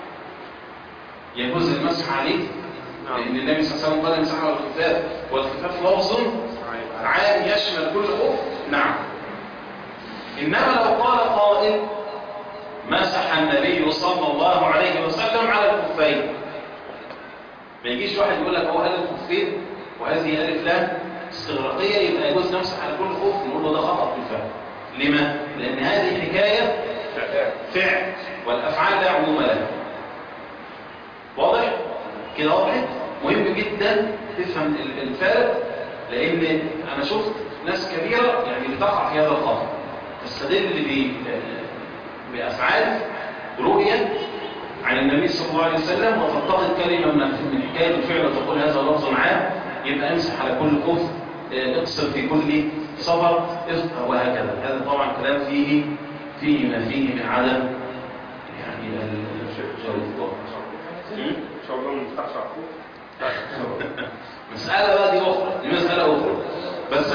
يجوز المسح عليه؟ لأن النبي صلى الله عليه وسلم قال امسحوا على الكفاف، والكفاف لفظ عام يشمل كل خف. نعم. إنما لو قال قائل مسح النبي صلى الله عليه وسلم على الخفين، ما يجيش واحد يقول لك هو قال الخفين وهذه ألف لام استغراقية يبقى يجوز نمسح على كل خف، نقول له ده خطأ في الفهم. لما؟ لأن هذه حكاية فعل، والأفعال لا عموم لها. واضح؟ كده واضح؟ مهم جدا تفهم الفارق، لأن أنا شفت ناس كبيرة يعني بتقع في هذا الخطأ، تستدل بأفعال رؤية عن النبي صلى الله عليه وسلم وتلتقط كلمة من حكاية الفعل وتقول هذا لفظ عام يبقى امسح على كل خف، اقصر في كل صبر، افقه، وهكذا. هذا طبعا كلام فيه ما فيه من عدم يعني الجواب. إن شاء الله ما نفتحش عقوق. مسألة بقى دي أخرى، دي مسألة أخرى. بس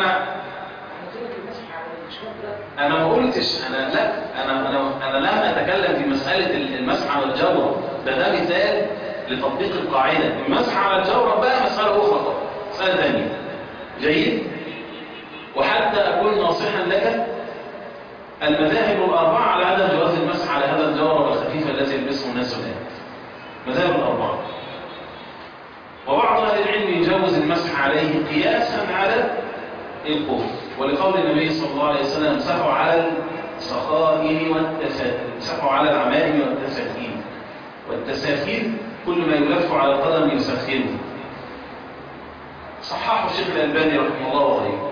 أنا ما قلتش، أنا لم أتكلم في مسألة المسح على الجورب، ده مثال لتطبيق القاعدة. المسح على الجورب بقى مسألة أخرى، مسألة ثانية. جيد؟ وحتى أكون ناصحا لك، المذاهب الأربعة على عدم جواز المسح على هذا الجورب الخفيف الذي يلبسه الناس الآن. مذاهب الأربعة. وبعض أهل العلم يجوز المسح عليه قياسا على الخف، ولقول النبي صلى الله عليه وسلم امسحوا على السخائم والتساخين، امسحوا على العمائم والتساخين. والتساخين كل ما يلف على القدم يسخنه. صححه الشيخ الألباني رحمه الله وغيره.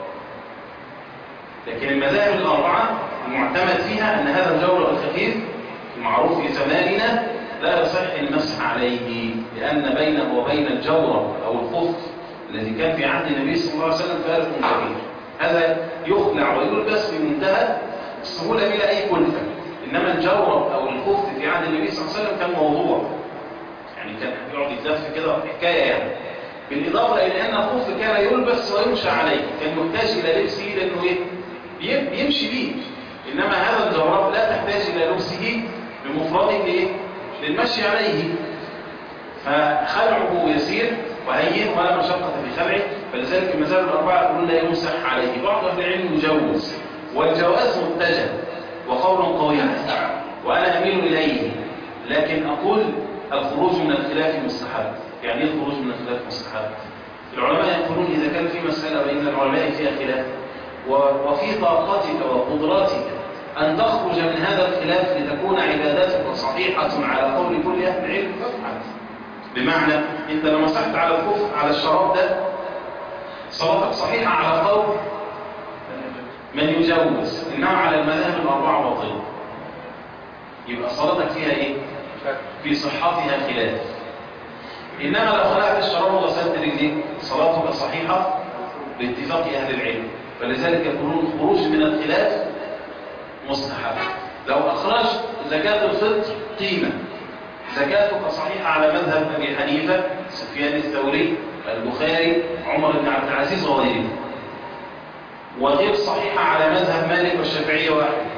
لكن المذاهب الأربعة المعتمد فيها أن هذا الجورب الخفيف المعروف في زماننا لا يصح المسح عليه، لأن بينه وبين الجورب أو الخف الذي كان في عهد النبي صلى الله عليه وسلم فارق كبير. هذا يخلع ويلبس بمنتهى السهولة بلا أي كلفة، إنما الجورب أو الخف في عهد النبي صلى الله عليه وسلم كان موضوع، يعني كان يقعد يتلف كده حكاية يعني. بالإضافة إلى أن الخف كان يلبس ويمشى عليه، كان محتاج إلى لبسه لأنه يمشي به، إنما هذا الجورب لا تحتاج إلى لبسه بمفرده للمشي عليه، فخلعه يسير وهين ولا مشقة في خلعه. فلذلك المذاهب الأربعة يقولون لا يمسح عليه. بعض أهل العلم يجوز، والجواز متجه وقول قوي وأنا أميل إليه، لكن أقول الخروج من الخلاف مستحب. يعني ايه الخروج من الخلاف مستحب؟ العلماء يقولون إذا كان في مسألة بين العلماء فيها خلاف وفي طاقتك وقدراتك أن تخرج من هذا الخلاف لتكون عباداتك صحيحة على قول كل أهل العلم فافعل. بمعنى أنت لو مسحت على الخف على الشراب ده صلاتك صحيحة على قول من يجوز، إنما على المذاهب الأربعة باطلة. يبقى صلاتك فيها إيه؟ في صحتها خلاف. إنما لو خلعت الشراب وغسلت رجليك صلاتك صحيحة باتفاق أهل العلم. فلذلك يقولون الخروج من الخلاف مستحب. لو أخرجت زكاة الفطر قيمة، زكاتك صحيحة على مذهب أبي حنيفة، سفيان الثوري، البخاري، عمر بن عبد العزيز وغيره، وغير صحيحة على مذهب مالك والشافعية وأحمد.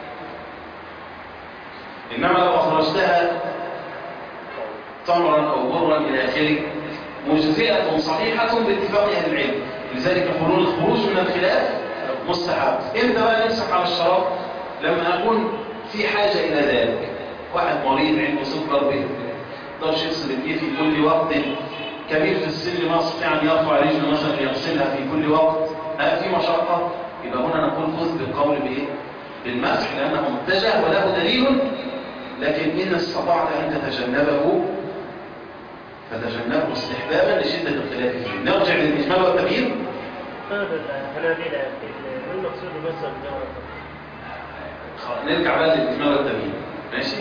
إنما لو أخرجتها تمرا أو برا إلى آخره مجزئة صحيحة باتفاق أهل العلم. لذلك يقولون الخروج من الخلاف مستحب. إمتى بقى نمسح على الشراب؟ لما أكون في حاجة إلى ذلك. واحد مريض عنده سكر ما يقدرش يغسل رجليه في كل وقت، كبير في السن ما يستطيع أن يرفع رجله مثلا يغسلها في كل وقت، في مشقة، يبقى هنا نقول خذ بالقول بإيه؟ بالمسح، لأنه متجه وله دليل. لكن إن استطعت أن تتجنبه فتجنبه استحبابا لشدة الخلاف فيه. نرجع للإجمال والتبيين. الحنابلة المقصود بمسح الجوارح. نرجع بقى للإجمال والتبيين. ماشي؟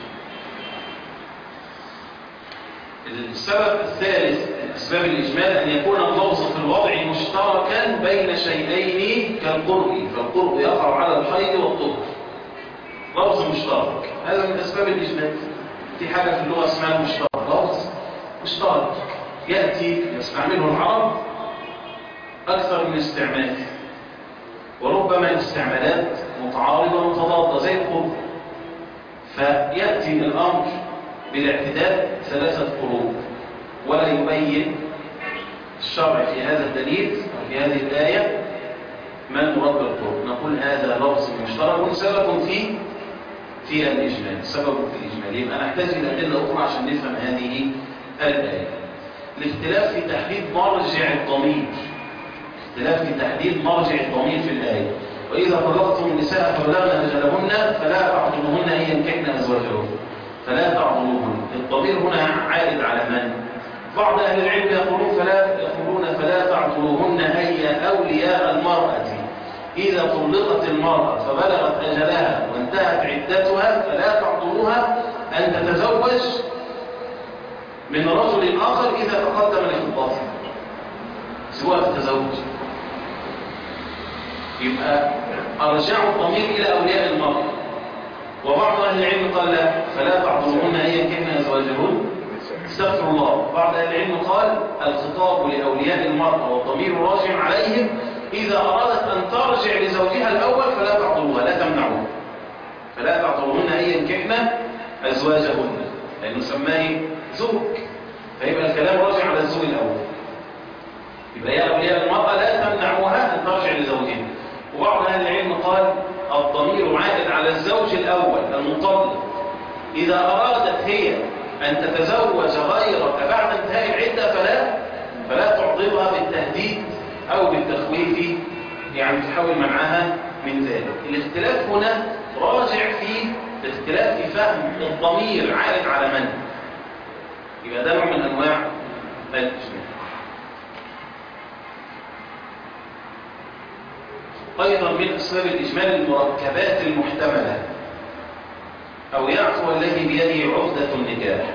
السبب الثالث من أسباب الإجمال أن يكون اللفظ في الوضع مشتركا بين شيئين كالقرء، فالقرء يقع على الحيض والطهر. لفظ مشترك، هذا من أسباب الإجمال. في حاجة في اللغة اسمها المشترك، لفظ مشترك يأتي يستعمله العرب أكثر من استعمال، وربما الاستعمالات متعارضة ومتضادة زي القرء. فيأتي الأمر بالاعتداد 3 قروء، ولا يبين الشرع في هذا الدليل أو في هذه الآية ما المراد بالقرء. نقول هذا لفظ مشترك سبب في الإجمال، سبب في الإجمال. يبقى نحتاج إلى أدلة أخرى عشان نفهم هذه الآية. الاختلاف في تحديد مرجع الضمير، اختلاف في تحديد مرجع الضمير في الآية. وإذا طلقتم النساء فبلغن أجلهن فلا تعضلوهن أن ينكحن أزواجهن، فلا تعضلوهن. الضمير هنا عائد على من؟ بعض أهل العلم يقولون فلا تعضلوهن أي أولياء المرأة إذا طلقت المرأة فبلغت أجلها وانتهت عدتها فلا تعضلوها أن تتزوج من رجل آخر إذا تقدم لخطبتها، سواء التزوج. يبقى أرجعوا الضمير إلى أولياء المرأة. وبعض أهل العلم قال لا، فلا تعضلوهن أن ينكحن أزواجهن. استغفر الله. بعض أهل العلم قال الخطاب لأولياء المرأة والضمير راجع عليهم إذا أرادت أن ترجع لزوجها الأول فلا تعضلوها، لا تمنعوها، فلا تعضلوهن أن ينكحن أزواجهن، لأنه سماه زوج، فيبقى الكلام راجع على الزوج الأول. يبقى يا أولياء المرأة لا تمنعوها أن ترجع لزوجها. وبعض أهل العلم قال الضمير عائد على الزوج الأول المطلق، إذا أرادت هي أن تتزوج غيرك بعد انتهاء العدة فلا تعضلها بالتهديد أو بالتخويف، يعني تحاول منعها من ذلك. الاختلاف هنا راجع في اختلاف في فهم الضمير عائد على من. يبقى ده نوع من أنواع الإجمال. أيضا من أسباب الإجمال المركبات المحتملة، أو يعفو الذي بيده عقدة النكاح.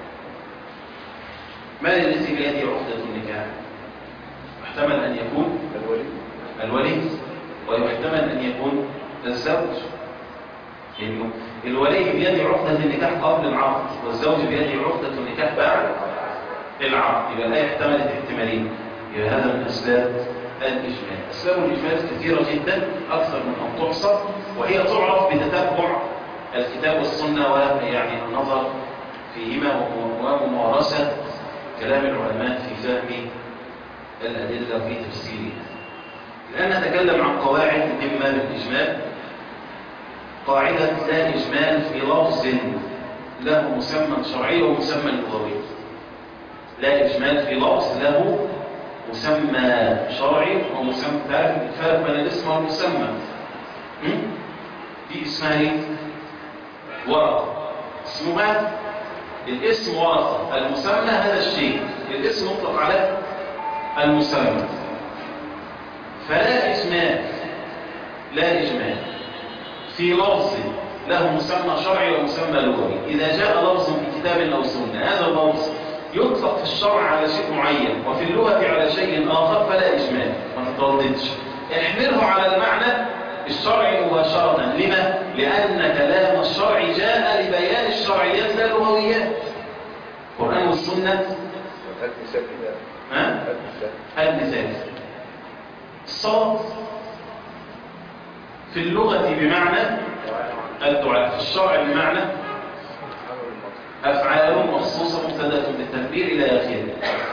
ما الذي بيده عقدة النكاح؟ يحتمل أن يكون الولي، ويحتمل أن يكون الزوج. إنه الولي بيده عقدة النكاح قبل العقد، والزوج بيده عقدة النكاح بعد العقد. يبقى الآية احتملت احتمالين. يبقى هذا من أسباب الإجمال. أسباب الإجمال كثيرة جدا أكثر من أن تحصى، وهي تعرف بتتبع الكتاب والسنة ويعني النظر فيهما وممارسة كلام العلماء في فهم الأدلة وفي تفسيرها. الآن نتكلم عن قواعد مهمة للإجمال. قاعدة لا إجمال في لفظ له مسمى شرعي ومسمى لغوي. لا إجمال في لفظ له مسمى شرعي ومسمى. تعرف الفرق بين الاسم والمسمى؟ دي اسمها ايه؟ ورقة. اسمها الاسم ورقة، المسمى هذا الشيء. الاسم مطلق على المسمى. فلا إجمال، لا إجمال في لفظ له مسمى شرعي ومسمى لغوي. إذا جاء لفظ في كتاب أو سنة هذا اللفظ يطلق في الشرع على شيء معين وفي اللغة على شيء آخر فلا إجمال، ما تترددش، احمله على المعنى الشرعي مباشرة. لما؟ لأن كلام الشرع جاء لبيان الشرعيات لا اللغويات. القرآن والسنة. هات مثال كده. ها؟ هات مثال. الصلاة في اللغة بمعنى الدعاء، في الشرع بمعنى أفعال مخصوصة مبتدأة بالتكبير إلى آخره.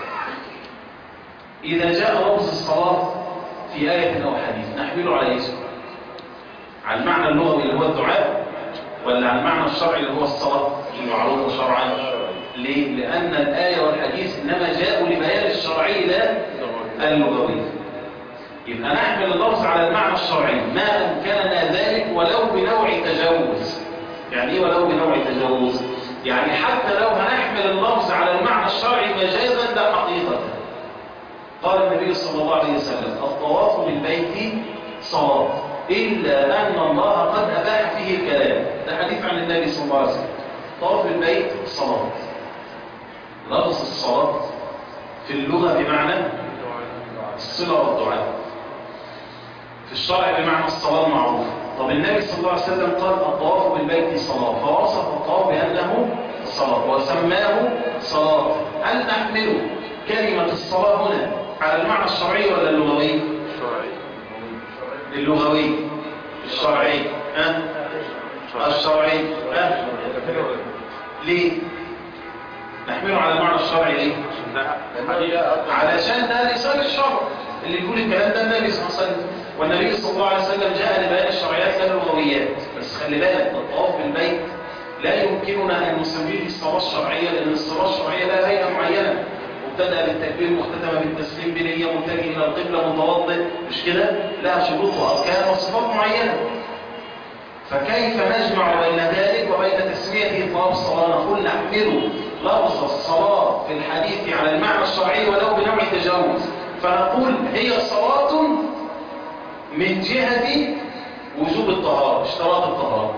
إذا جاء لفظ الصلاة في آية أو حديث نحمله على اسم، على المعنى اللغوي اللي هو الدعاء، ولا على المعنى الشرعي اللي هو الصلاة المعروف شرعا؟ ليه؟ لأن الآية والحديث إنما جاءوا لبيان الشرعي لا اللغوي. يبقى نحمل اللفظ على المعنى الشرعي ما أمكننا ذلك ولو بنوع تجاوز. يعني إيه ولو بنوع تجاوز؟ يعني حتى لو هنحمل اللفظ على المعنى الشرعي مجازا ده حقيقة. قال النبي صلى الله عليه وسلم: الطواف بالبيت صلاة إلا أن الله قد أباح فيه الكلام. ده حديث عن النبي صلى الله عليه وسلم. طواف بالبيت صلاة. لفظ الصلاة في اللغة بمعنى الصلة والدعاء، في الشرع بمعنى الصلاة المعروفة. طب النبي صلى الله عليه وسلم قال الطواف بالبيت صلاة، فوصف الطواف بأنه صلاة وسماه صلاة. هل نحمل كلمة الصلاة هنا على المعنى الشرعي ولا اللغوي؟ اللغوي. الشرعي. الشرعي. ليه نحمله على المعنى الشرعي؟ ليه؟ علشان ده لسان الشرع اللي يقول الكلام ده النبي صلى الله عليه وسلم، والنبي صلى الله عليه وسلم جاء لبيان الشرعيات لا اللغويات. بس خلي بالك الطواف بالبيت لا يمكننا ان نسميه الصلاه الشرعيه، لان الصلاه الشرعيه لها هيئه معينه، مبتدأ بالتكبير مختتمه بالتسليم بنيه متجه الى القبله متوضئ، مش كده؟ لها شروط واركان وصفات معينه. فكيف نجمع بين ذلك وبين تسميته طواف الصلاه؟ نقول نحمله لفظ الصلاه في الحديث على المعنى الشرعي ولو بنوع تجاوز، فنقول هي صلاه من جهة وجوب الطهارة، اشتراط الطهارة،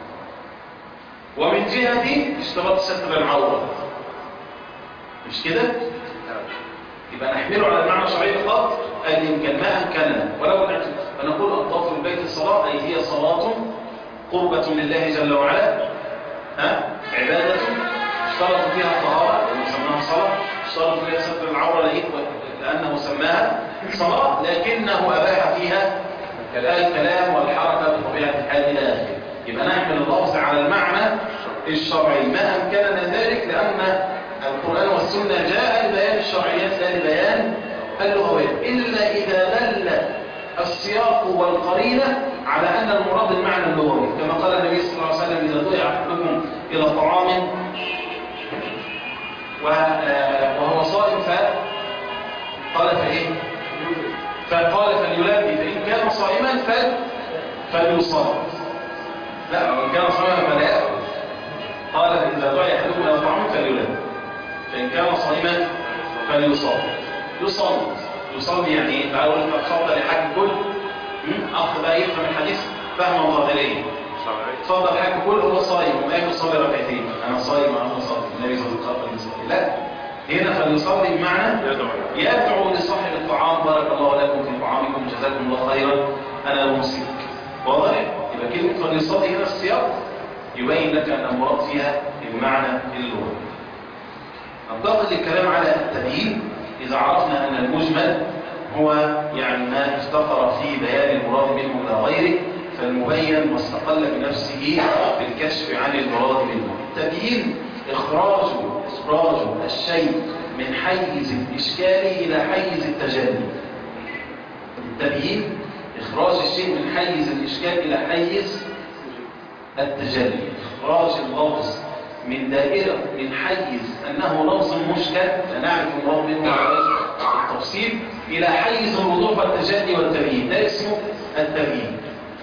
ومن جهة اشتراط ستر العورة، مش كده؟ يبقى نحمله على المعنى الشرعي فقط أن يمكن ما أمكننا ولو الأكل، فنقول الطواف بالبيت الصلاة أي هي صلاة قربة لله جل وعلا، عبادة اشترط فيها الطهارة وسماها صلاة، اشترط فيها ستر العورة لأنه سماها صلاة، لكنه أباح فيها الكلام والحركة بطبيعة الحال إلى آخره. يبقى نحمل اللفظ على المعنى الشرعي ما أمكننا ذلك، لأن القرآن والسنة جاء لبيان الشرعيات لا لبيان اللغويات، إلا إذا دل السياق والقرينة على أن المراد المعنى اللغوي، كما قال النبي صلى الله عليه وسلم: إذا دعا أحدكم إلى طعام وهو صائم قال فإيه؟ فقال فليلبي، فإن كان صائما فليصام. لا، وإن كان صائما فلا يأكل. قال إذا دعي أحدكم إلى طعام فليلبي، فإن كان صائما فليصام. يصام يعني ايه؟ تعالوا نقول اتفضل يا حاج كل، أخ بقى يفهم الحديث فهما ظاهريا. اتفضل يا حاج كل، هو صايم وما يصلي ركعتين، أنا صايم وأنا صايم، النبي صلى الله عليه وسلم لا، هنا فليصلي بمعنى يدعو لصاحب الطعام: بارك الله لكم في طعامكم، جزاكم الله خيرا، أنا ممسك. واضح؟ يبقى كلمة فليصلي هنا السياق يبين لك أن المراد فيها المعنى اللغوي. ننتقل للكلام على التبيين. إذا عرفنا أن المجمل هو يعني ما افتقر في بيان المراد منه إلى غيره، فالمبين واستقل بنفسه بالكشف عن المراد منه. التبيين إخراج الشيء من حيز الإشكال إلى حيز التجلي. التبيين إخراج الشيء من حيز الإشكال إلى حيز التجلي، إخراج اللفظ من دائرة من حيز أنه لفظ مشكل لا نعرف المراد منه التفصيل إلى حيز الوضوح والتجلي والتبيين، ده اسمه التبيين.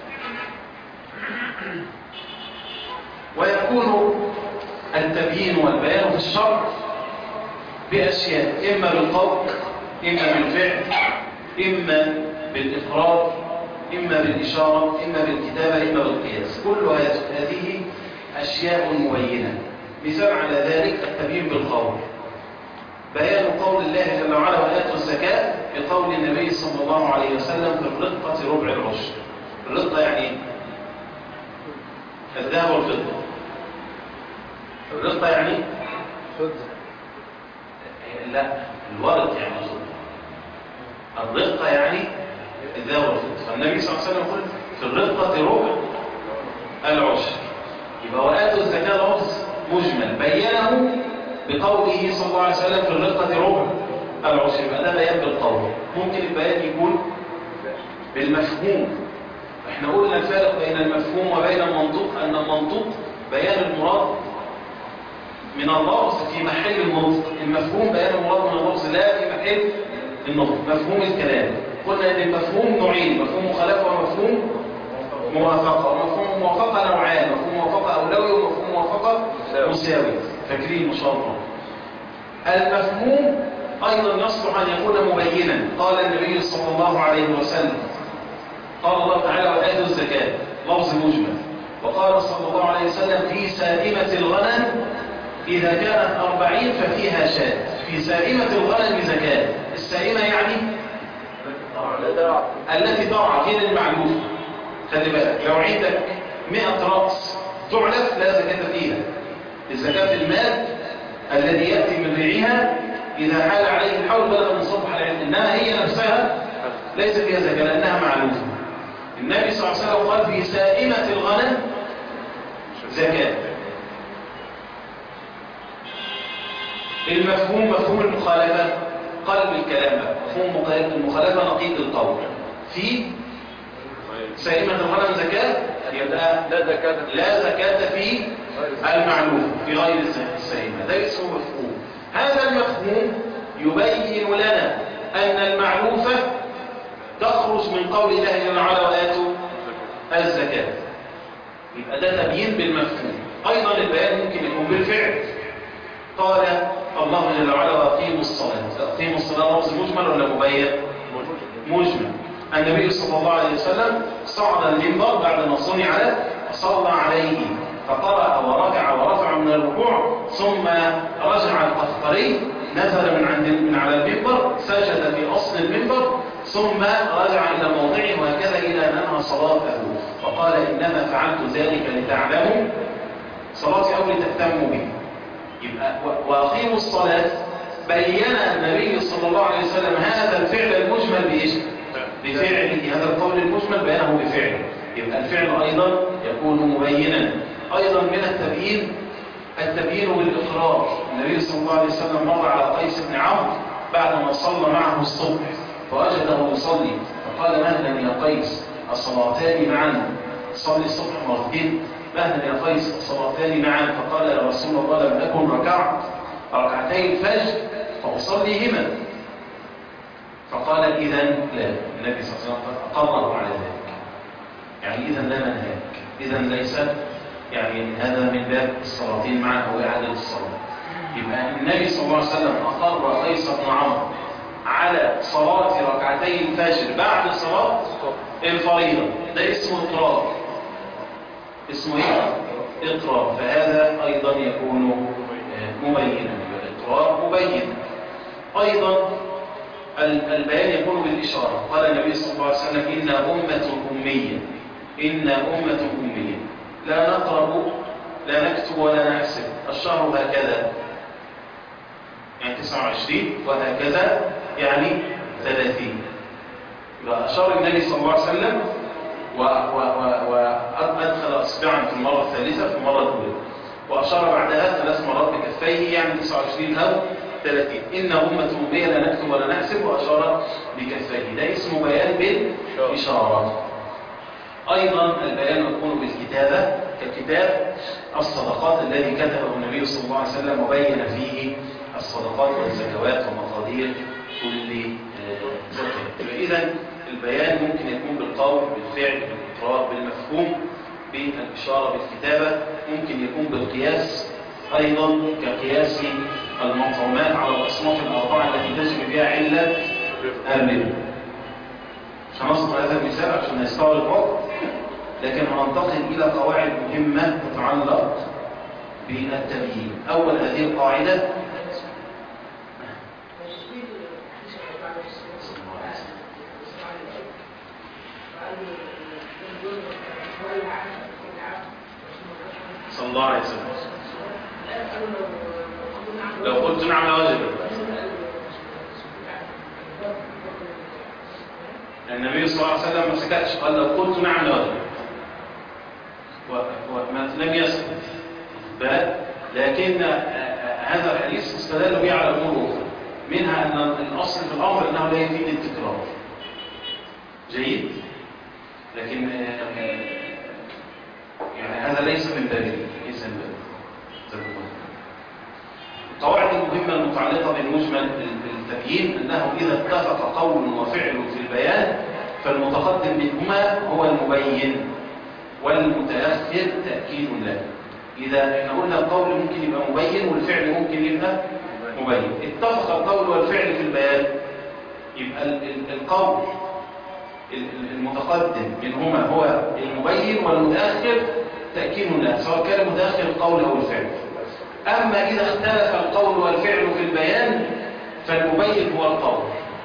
ويكون التبيين والبيان في الشرع بأشياء، إما بالقول، إما بالفعل، إما بالإقرار، إما بالإشارة، إما بالكتابة، إما بالقياس. كل هذه أشياء مبينة. مثال على ذلك التبيين بالقول. بيان قول الله جل وعلا وآتوا الزكاة بقول النبي صلى الله عليه وسلم في الرقة ربع العشر. الرقة يعني ايه؟ الذهب والفضة. الرقة يعني لا، الورق يعني الرقة يعني الذهب والفضة. فالنبي صلى الله عليه وسلم يقول في الرقة ربع العشر. يبقى وآتوا الزكاة لفظ مجمل بيانه بقوله صلى الله عليه وسلم في الرقة ربع العشر. يبقى ده بيان بالقول. ممكن البيان يكون بالمفهوم. احنا قلنا الفارق بين المفهوم وبين المنطوق أن المنطوق بيان المراد من اللفظ في محل النطق. المفهوم بيان المراد من اللفظ لا في محل النطق. مفهوم الكلام قلنا ان المفهوم نوعين: مفهوم مخالفة ومفهوم موافقة. ومفهوم موافقة نوعان: مفهوم موافقة أولوي ومفهوم موافقة مساوي. فاكرين ما شاء الله. المفهوم أيضا يصلح أن يكون مبينا. قال النبي صلى الله عليه وسلم، قال الله تعالى وآتوا الزكاة، لفظ مجمل. وقال صلى الله عليه وسلم في سائمة الغنم إذا كانت 40 ففيها شاة. في سائمة الغنم زكاة. السائمة يعني التي ترعى غير المعلوفة. خلي بالك، لو عندك 100 رأس تعلف لا زكاة فيها. الزكاة في المال الذي يأتي من ريعها إذا حال عليه الحول بلغ نصاب العلم. إنما هي نفسها ليس فيها زكاة لأنها معلوفة. النبي صلى الله عليه وسلم قال في سائمة الغنم زكاة. المفهوم مفهوم المخالفة قلب الكلام. مفهوم المخالفة نقيض القول. في سائمة الغنم زكاة يبقى لا زكاة في المعلوف في غير السائمة. ده اسمه مفهوم. هذا المفهوم يبين لنا أن المعلوفة تخرج من قول الله جل وعلا وآتوا الزكاة. يبقى ده تبيين بالمفهوم. أيضا البيان ممكن يكون بالفعل. قال الله جل وعلا وأقيموا الصلاة. أقيموا الصلاة لفظ مجمل ولا مبين؟ مجمل. النبي صلى الله عليه وسلم صعد المنبر بعد ما صنع له فصلى عليه فقرأ وركع ورفع من الركوع ثم رجع القفقري نزل من على المنبر سجد في أصل المنبر ثم رجع إلى موضعه وهكذا إلى أن أنهى صلاته. فقال إنما فعلت ذلك لتعلموا صلاتي أو لتهتموا به. يبقى وأقيموا الصلاة بين النبي صلى الله عليه وسلم هذا الفعل المجمل بإيش؟ بفعله. هذا القول المجمل بيانه بفعله. يبقى الفعل أيضا يكون مبينا. أيضا من التبيين بالإقرار. النبي صلى الله عليه وسلم مر على قيس بن عمرو بعد ما صلى معه الصبح فوجده يصلي فقال مهلا يا قيس الصلاتان معا؟ صلي الصبح مرتين. مهلا يا قيس الصلاتان معا؟ فقال يا رسول الله لم أكن ركعت ركعتي الفجر فأصليهما. فقال إذا لا. النبي صلى الله عليه وسلم أقره على ذلك. يعني إذا لا منهاك. إذا ليس يعني هذا من باب الصلاتين معا أو إعادة الصلاة. يبقى النبي صلى الله عليه وسلم أقر قيس بن عمرو على صلاة ركعتي الفجر بعد صلاة الفريضة. ده اسمه إقرار. اسمه إيه؟ إقرار. فهذا أيضا يكون مبينا. الإقرار مبين. أيضا البيان يكون بالإشارة. قال النبي صلى الله عليه وسلم إنا أمة أمية. إنا أمة أمية لا نقرأ لا نكتب ولا نحسب. الشهر هكذا يعني 29 وهكذا يعني 30. أشار النبي صلى الله عليه وسلم وأدخل أصبعا في المرة الثالثة في المرة الأولى وأشار بعدها 3 مرات بكفيه يعني 29 أو 30. إن أمة أمية لا نكتب ولا نحسب وأشار بكفيه. ده اسمه بيان بالإشارة. أيضا البيان يكون بالكتابة ككتاب الصدقات الذي كتبه النبي صلى الله عليه وسلم وبين فيه الصدقات والزكوات ومقادير كل زكاة. إذا البيان ممكن يكون بالقول بالفعل بالإقرار بالمفهوم بالإشارة بالكتابة. ممكن يكون بالقياس أيضا كقياس المطعومات على الأصناف الأربعة التي تجري بها علة الربا. مش هنذكر هذا المثال عشان نستوعب الوقت، لكن هننتقل إلى قواعد مهمة تتعلق بالتبيين. أول هذه القاعدة الله عليه وسلم. لو قلت نعم لوجب. النبي صلى الله عليه وسلم ما سكتش، قال لو قلت نعم لوجب، لم يسكت. لكن هذا الحديث استدل به على امور اخرى، منها ان الاصل في الامر انه لا يفيد التكرار. جيد. لكن يعني هذا ليس من دليل، ليس من دليل. القواعد المهمة المتعلقة بالمجمل التبيين أنه إذا اتفق قول وفعل في البيان فالمتقدم منهما هو المبين والمتأخر تأكيد له. إذا احنا قلنا القول ممكن يبقى مبين والفعل ممكن يبقى مبين، اتفق القول والفعل في البيان يبقى القول المتقدم منهما هو المبين والمتأخر تأكيد له، سواء كان المتأخر القول أو الفعل. أما إذا اختلف القول والفعل في البيان فالمبين هو القول،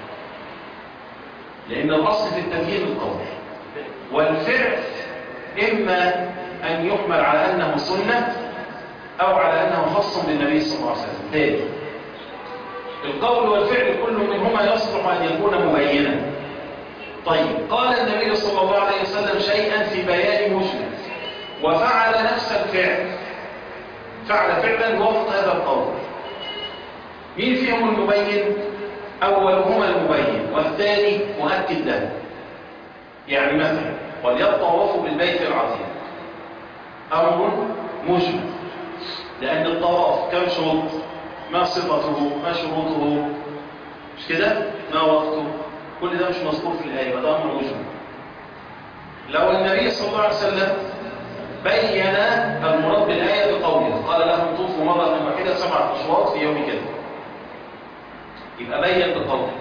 لأن الأصل في التبيين القول، والفعل إما أن يحمل على أنه سنة أو على أنه خاص بالنبي صلى الله عليه وسلم. ثاني، القول والفعل كل منهما يصلح أن يكون مبينا. طيب، قال النبي صلى الله عليه وسلم شيئا في بيان مجمل وفعل نفس الفعل، فعل فعلا يوافق هذا القول، مين فيهم المبين؟ أولهما المبين والثاني مؤكد له. يعني مثلا وليطوفوا بالبيت العتيق، أمر مجمل، لأن الطواف كم شروط؟ ما صفته؟ ما شروطه؟ مش كده؟ ما وقته؟ كل ده مش مذكور في الآية، وده أمر مجمل. لو النبي صلى الله عليه وسلم بين المراد بالآية بقوله قال لهم طوفوا مرة واحدة 7 أشواط في يوم كذا، يبقى بين بقوله.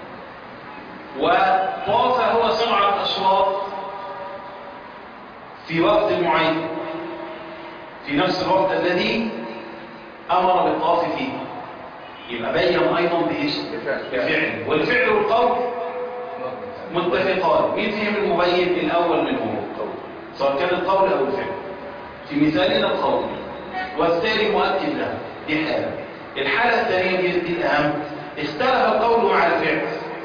وطاف هو 7 أشواط في وقت معين في نفس الوقت الذي أمر بالطواف فيه، يبقى بين أيضا بإيش؟ بفعل. والفعل والقول متفقان، مين فيهم المبين؟ الأول منهم، سواء كان القول أو الفعل. في مثالنا القول، والثاني مؤكد له. دي حالة. الحالة الثانية دي الأهم، اختلف القول مع الفعل،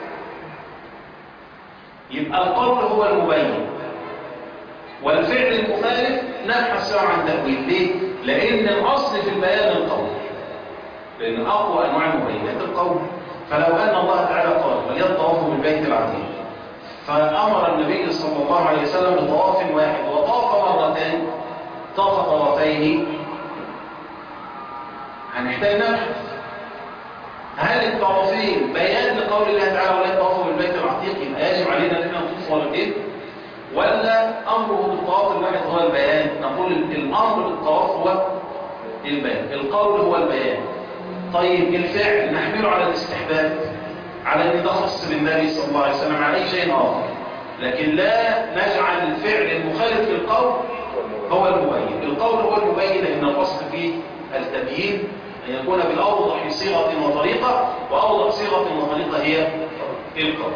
يبقى القول هو المبين والفعل المخالف نبحث عن تأويل. ليه؟ لأن الأصل في البيان القول، لأن أقوى أنواع المبينات القول. فلو أن الله تعالى قال وليطوفوا بالبيت العتيق، فأمر النبي صلى الله عليه وسلم بطواف واحد وطاف مرتين، طاف طوافين، هنحتاج نبحث هل الطوافين بيان لقول الله تعالى وليطوفوا بالبيت العتيق يبقى يجب علينا ان احنا نطوف مرتين، ولا امره بالطواف الواحد هو البيان؟ نقول الامر بالطواف هو البيان، القول هو البيان. طيب الفعل نحمله على الاستحباب، على ان ده خاص بالنبي صلى الله عليه وسلم، على اي شيء اخر، لكن لا نجعل الفعل المخالف للقول هو المبين. القول هو المبين لان الاصل فيه التبيين، أن يكون بأوضح صيغة وطريقة، وأوضح صيغة وطريقة هي القول.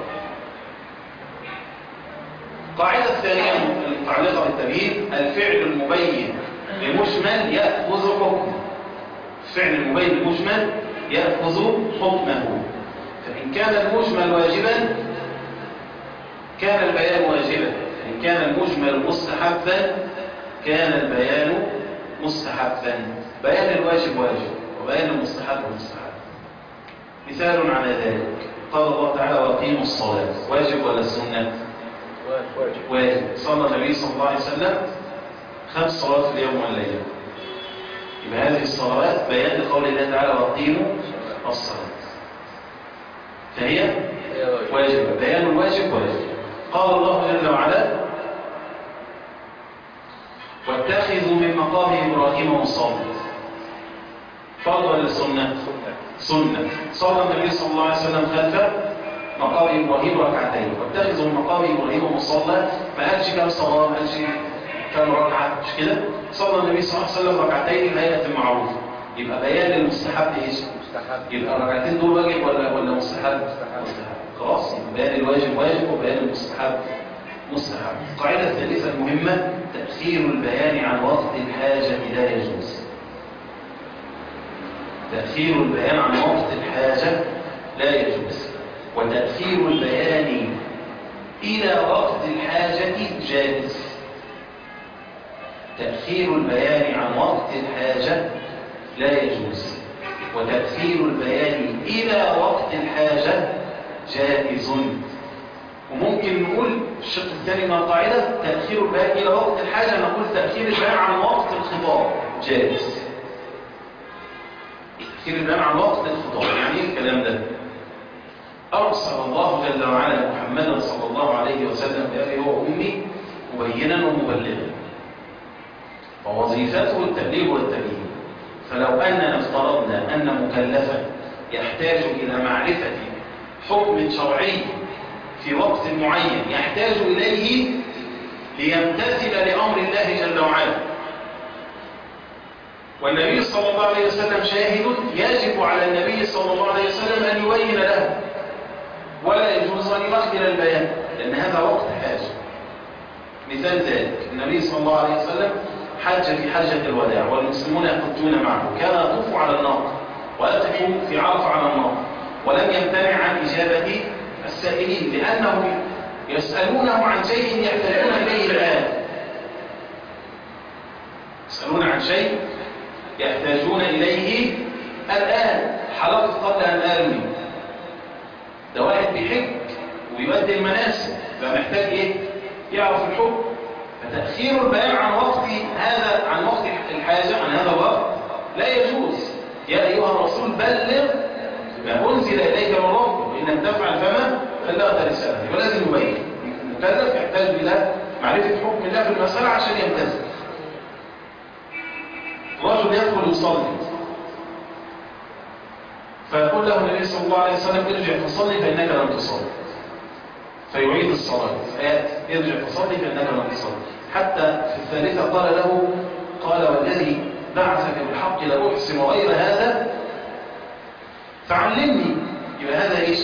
القاعدة الثانية المتعلقة بالتبيين، الفعل المبين لمجمل يأخذ حكمه. الفعل المبين لمجمل يأخذ حكمه، فإن كان المجمل واجبا كان البيان واجبا، إن كان المجمل مستحبا كان البيان مستحبا. بيان الواجب واجب وبيان المستحب مستحب. مثال على ذلك قال الله تعالى وأقيموا الصلاة، واجب ولا سنة؟ واجب. صلى النبي صلى الله عليه وسلم 5 صلوات في اليوم والليلة، يبقى هذه الصلوات بيان لقول الله تعالى وأقيموا الصلاة، فهي واجبة. بيان الواجب واجب. قال الله جل وعلا واتخذوا من مقام إبراهيم مصلى، فرض ولا سنة؟ سنة. صلى النبي صلى الله عليه وسلم خلف مقام إبراهيم ركعتين، واتخذوا من مقام إبراهيم مصلى. ما قالش كم صلاة، ما قالش كم ركعة، مش كده؟ صلى النبي صلى الله عليه وسلم ركعتين بهيئة معروفة، يبقى بيان للمستحب ايش؟ مستحب. يبقى الركعتين دول واجب ولا مستحب؟ مستحب. خلاص، يبقى بيان الواجب واجب وبيان المستحب مستحب. القاعدة الثالثة المهمة، تأخير البيان عن وقت الحاجة لا يجوز. تأخير البيان عن وقت الحاجة لا يجوز، وتأخير البيان إلى وقت الحاجة جائز. تأخير البيان عن وقت الحاجة لا يجوز، وتأخير البيان إلى وقت الحاجة جائز. وممكن نقول الشق الثاني من القاعدة تأخير البيان إلى وقت الحاجة، نقول تأخير البيان عن وقت الخطاب جائز. تأخير البيان عن وقت الخطاب يعني إيه الكلام ده؟ أرسل الله جل وعلا محمدا صلى الله عليه وسلم بأبي وأمي مبينا ومبلغا، ووظيفته التبليغ والتبيين. فلو أننا افترضنا أن مكلفا يحتاج إلى معرفة حكم شرعي في وقت معين يحتاج إليه ليمتثل لأمر الله جل وعلا، والنبي صلى الله عليه وسلم شاهد، يجب على النبي صلى الله عليه وسلم أن يبين له، ولا يجوز أن يؤخر البيان، لأن هذا وقت حاجة. مثال ذلك النبي صلى الله عليه وسلم حج في حجة الوداع والمسلمون يحجون معه، كان يطوف على الناقة ويقف في عرفة على الناقة، ولم يمتنع عن إجابة السائلين لأنهم يسألونه عن شيء يحتاجون إليه الآن. يسألون عن شيء يحتاجون إليه الآن، حلقت قبل أن آلني. ده واحد بيحج ويؤدي المناسك، فمحتاج إيه؟ يعرف الحكم. فتأخير البيان عن وقت هذا، عن وقت الحاجة، عن هذا الوقت لا يجوز. يا أيها الرسول بلغ ما أنزل إليك من ربك، إن لم تفعل فما بلغت رسالته. ولازم يبين. المكلف يحتاج إلى معرفة حكم الله في المسألة عشان يمتثل. رجل يدخل يصلي فيقول له النبي صلى الله عليه وسلم ارجع فصلي فإنك لم تصلي، فيعيد الصلاة، ارجع فصلي فإنك لم تصلي. حتى في الثالثة قال له، قال والذي بعثك بالحق لأحسن غير هذا فعلمني. يبقى هذا ايش؟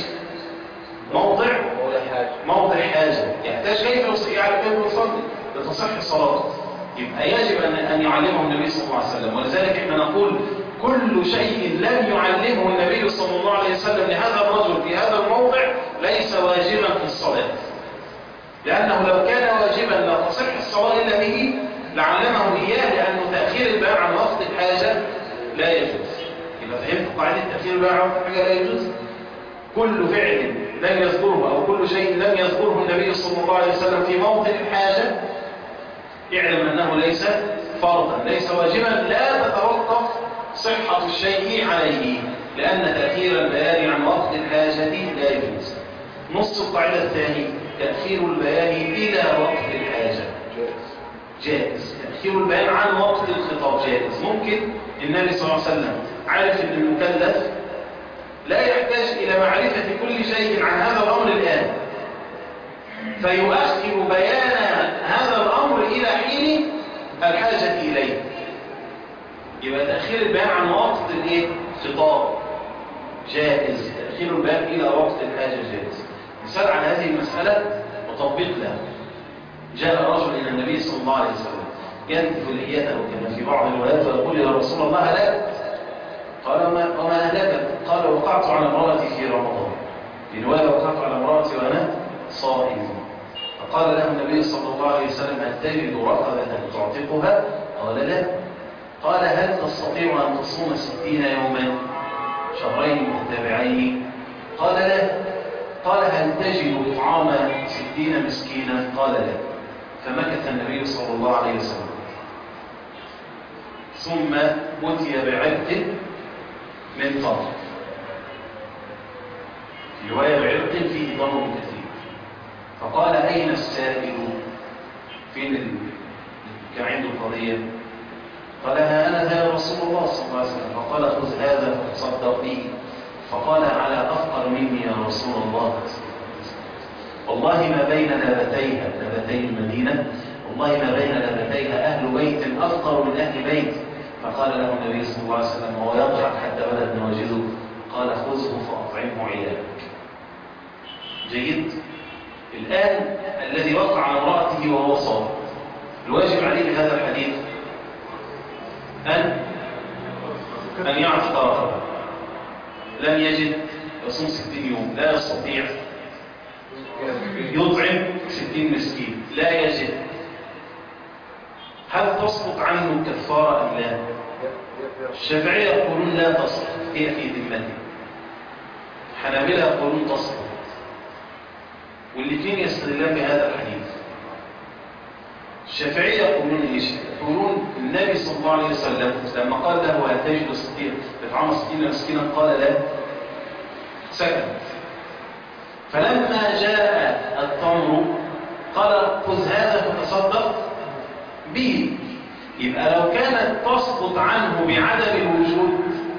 موضع حاجة، يحتاج كيف يعرف كيف يصلي لتصح صلاته. يبقى يجب أن يعلمه النبي صلى الله عليه وسلم. ولذلك احنا نقول كل شيء لم يعلمه النبي صلى الله عليه وسلم لهذا الرجل في هذا الموضع ليس واجبا في الصلاة، لأنه لو كان واجبا لا تصح الصلاة إلا به لعلمه إياه، لأنه تأخير البيان عن وقت الحاجة لا يجوز. يبقى فهمت قاعدة تأخير البيان عن وقت الحاجة لا يجوز؟ كل فعل لم يذكره أو كل شيء لم يذكره النبي صلى الله عليه وسلم في موطن الحاجة اعلم أنه ليس فرضا، ليس واجبا، لا تتوقف صحة الشيء عليه، لأن تأخير البيان عن وقت الحاجة لا يجوز. نص القاعدة الثاني تأخير البيان إلى وقت الحاجة جائز. تأخير البيان عن وقت الخطاب جائز. ممكن النبي صلى الله عليه وسلم عارف أن المكلف لا يحتاج إلى معرفة كل شيء عن هذا الأمر الآن، فيؤخر بيان هذا الأمر إلى حين الحاجة إليه. يبقى تأخير البيان عن وقت الخطاب جائز، تأخير البيان إلى وقت الحاجة جائز. مثال عن هذه المسألة وتطبيق لها، جاء رجل إلى النبي صلى الله عليه وسلم ينتف لحيته كما في بعض الروايات ويقول يا رسول الله هلكت. قال وما أهلكت؟ قال وقعت على امرأتي في رمضان، في رواية وقعت على امرأتي وأنا صائم. فقال له النبي صلى الله عليه وسلم هل تجد رقبة تعتقها؟ قال لا. قال هل تستطيع أن تصوم 60 يوما شهرين متتابعين؟ قال لا. قال هل تجد إطعام 60 مسكينا؟ قال لا. فمكث النبي صلى الله عليه وسلم، ثم أتي بعرق من طرف، في رواية بعرق فيه ضرر كثير. فقال أين السائل؟ فين كان عنده قضية؟ قال ها أنا ذا رسول الله صلى الله عليه وسلم. فقال خذ هذا فتصدق به. فقال على أفقر مني يا رسول الله، والله ما بين لابتيها، لابتي المدينة، والله ما بين لابتيها أهل بيت أفقر من أهل بيت. فقال له النبي صلى الله عليه وسلم وهو يضحك حتى بدت نواجذه، قال خذه فأطعمه عيالك. جيد. الآن الذي وقع على امرأته وهو صائم الواجب عليه بهذا الحديث أن يعتق رقبة. لم يجد يصوم 60 يوم، لا يستطيع يطعم 60 مسكين، لا يجد. هل تسقط عنه الكفارة أم لا؟ الشافعية يقولون لا تسقط، هي في ذمته. الحنابلة يقولون تسقط، والاثنين يستدلون بهذا الحديث. الشافعية يقولون ايش؟ يقولون النبي صلى الله عليه وسلم لما قال له هل تجد 60 إطعام 60 مسكينا قال لا، سكت. فلما جاء التمر قال خذ هذا فتصدق به. يبقى لو كانت تسقط عنه بعدم الوجود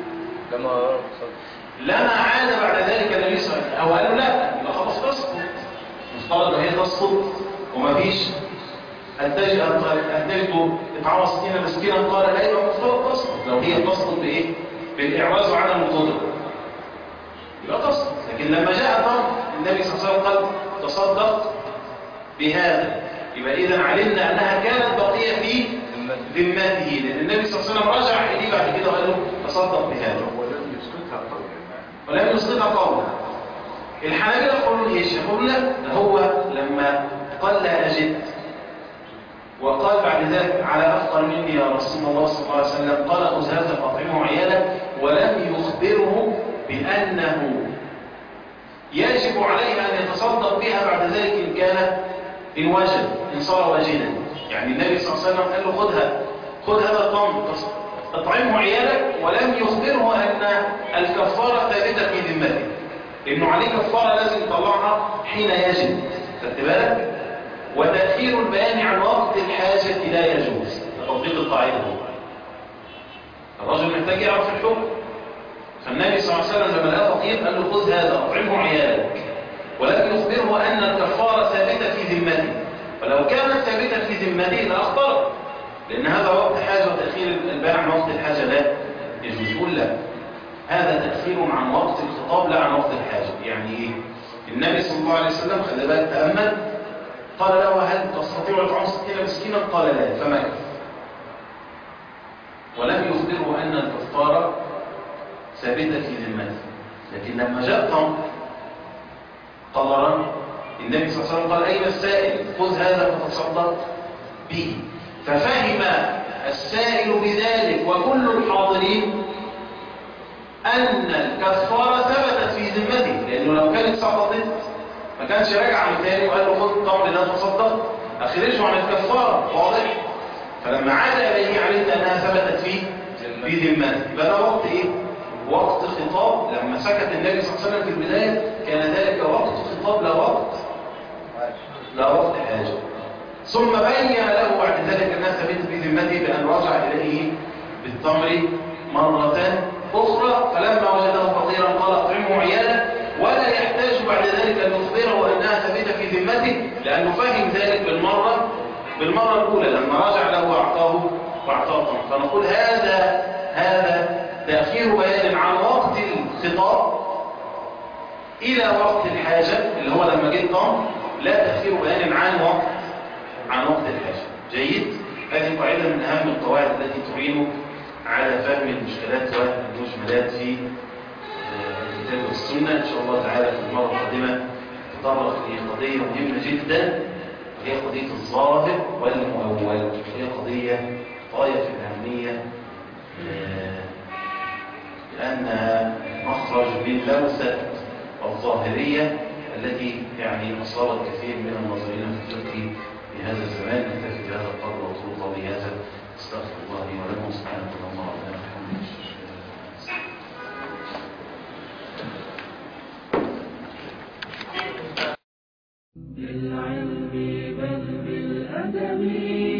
لما عاد بعد ذلك النبي صلى الله عليه وسلم، او قال له لا يبقى خلاص تسقط. مفترض ان هي تسقط وما فيش أنتجد إطعام 60 مسكينا قال لا، يبقى مفترض تسقط. لو هي تسقط بإيه؟ بالإعواز وعدم القدرة يبقى تسقط. لكن لما جاء الأمر النبي صلى الله عليه وسلم قال تصدق بهذا، يبقى إذا علمنا أنها كانت بقية في ذمته، لأن النبي صلى الله عليه وسلم رجع إليه بعد كده وقال له تصدق بهذا ولم يسقطها قولا. الحنابلة يقولون ايش؟ يقولون لا، هو لما قال لا أجد وقال بعد ذلك على أفقر مني يا رسول الله صلى الله عليه وسلم، قال خذ هذا فاطعمه عيالك، ولم يخبره بأنه يجب عليه أن يتصدق بها بعد ذلك إن وجد، إن صار واجدا. يعني النبي صلى الله عليه وسلم قال له خذ هذا التمر اطعمه عيالك، ولم يخبره أن الكفارة ثابتة في ذمته، إنه عليه كفارة لازم يطلعها حين يجب. خدت بالك؟ وتأخير البيان عن وقت الحاجة لا يجوز. تطبيق القاعدة هو الرجل محتاج يعرف الحكم، فالنبي صلى الله عليه وسلم لما لقى فقير قال له خذ هذا اطعمه عيالك، ولم يخبره أن الكفارة ثابتة في ذمته. فلو كانت ثابتة في ذمته لأخطر، لأن هذا وقت حاجة، وتأخير البيان عن وقت الحاجة لا يجوز. يقول لا، هذا تأخير عن وقت الخطاب لا عن وقت الحاجة. يعني إيه؟ النبي صلى الله عليه وسلم خلي بالك تأمل، قال له هل تستطيع إطعام 60 مسكينا؟ قال لا، فمكث ولم يخبره أن الكفارة ثابتة في ذمته. لكن لما جاء تمر قدرا النبي صلى الله عليه وسلم قال أين السائل؟ خذ هذا فتصدق به. ففهم السائل بذلك وكل الحاضرين أن الكفارة ثبتت في ذمته، لأنه لو كانت سقطت ما كانش راجع عن ثاني وقال له خذ التمر لا تصدق، أخرجه عن الكفارة. واضح؟ فلما عاد إليه علمت أنها ثبتت في ذمته. يبقى ده وقت إيه؟ وقت خطاب. لما سكت النبي صلى الله عليه وسلم في البداية كان ذلك وقت خطاب لا وقت حاجة. ثم بين له بعد ذلك أنها ثبتت في ذمته بأن رجع إليه بالتمر مرة أخرى، فلما وجده فقيرا قال أطعمه عياله، ولا يحتاج بعد ذلك أن يخبره أنها ثابتة في ذمته، لأنه فهم ذلك بالمرة الأولى لما رجع له وأعطاه. فنقول هذا تأخير بيان عن وقت الخطاب إلى وقت الحاجة، اللي هو لما جه التمر، لا تأخير بيان عن وقت الحاجة. جيد؟ هذه قاعدة من أهم القواعد التي تعين على فهم المشكلات والمجملات في الكتاب والسنة. إن شاء الله تعالى في المرة القادمة تطرق لقضية مهمة جدا، وهي قضية الظاهر والمؤول، وهي قضية غاية في الأهمية، لأنها مخرج من لوثة الظاهرية التي يعني أصابت كثير من الناظرين في الفقه في هذا الزمان. نكتفي بهذا القدر وطول قولي هذا، استغفر الله لي ولكم، سبحانك اللهم وبحمدك. بالعلم بل بالأدب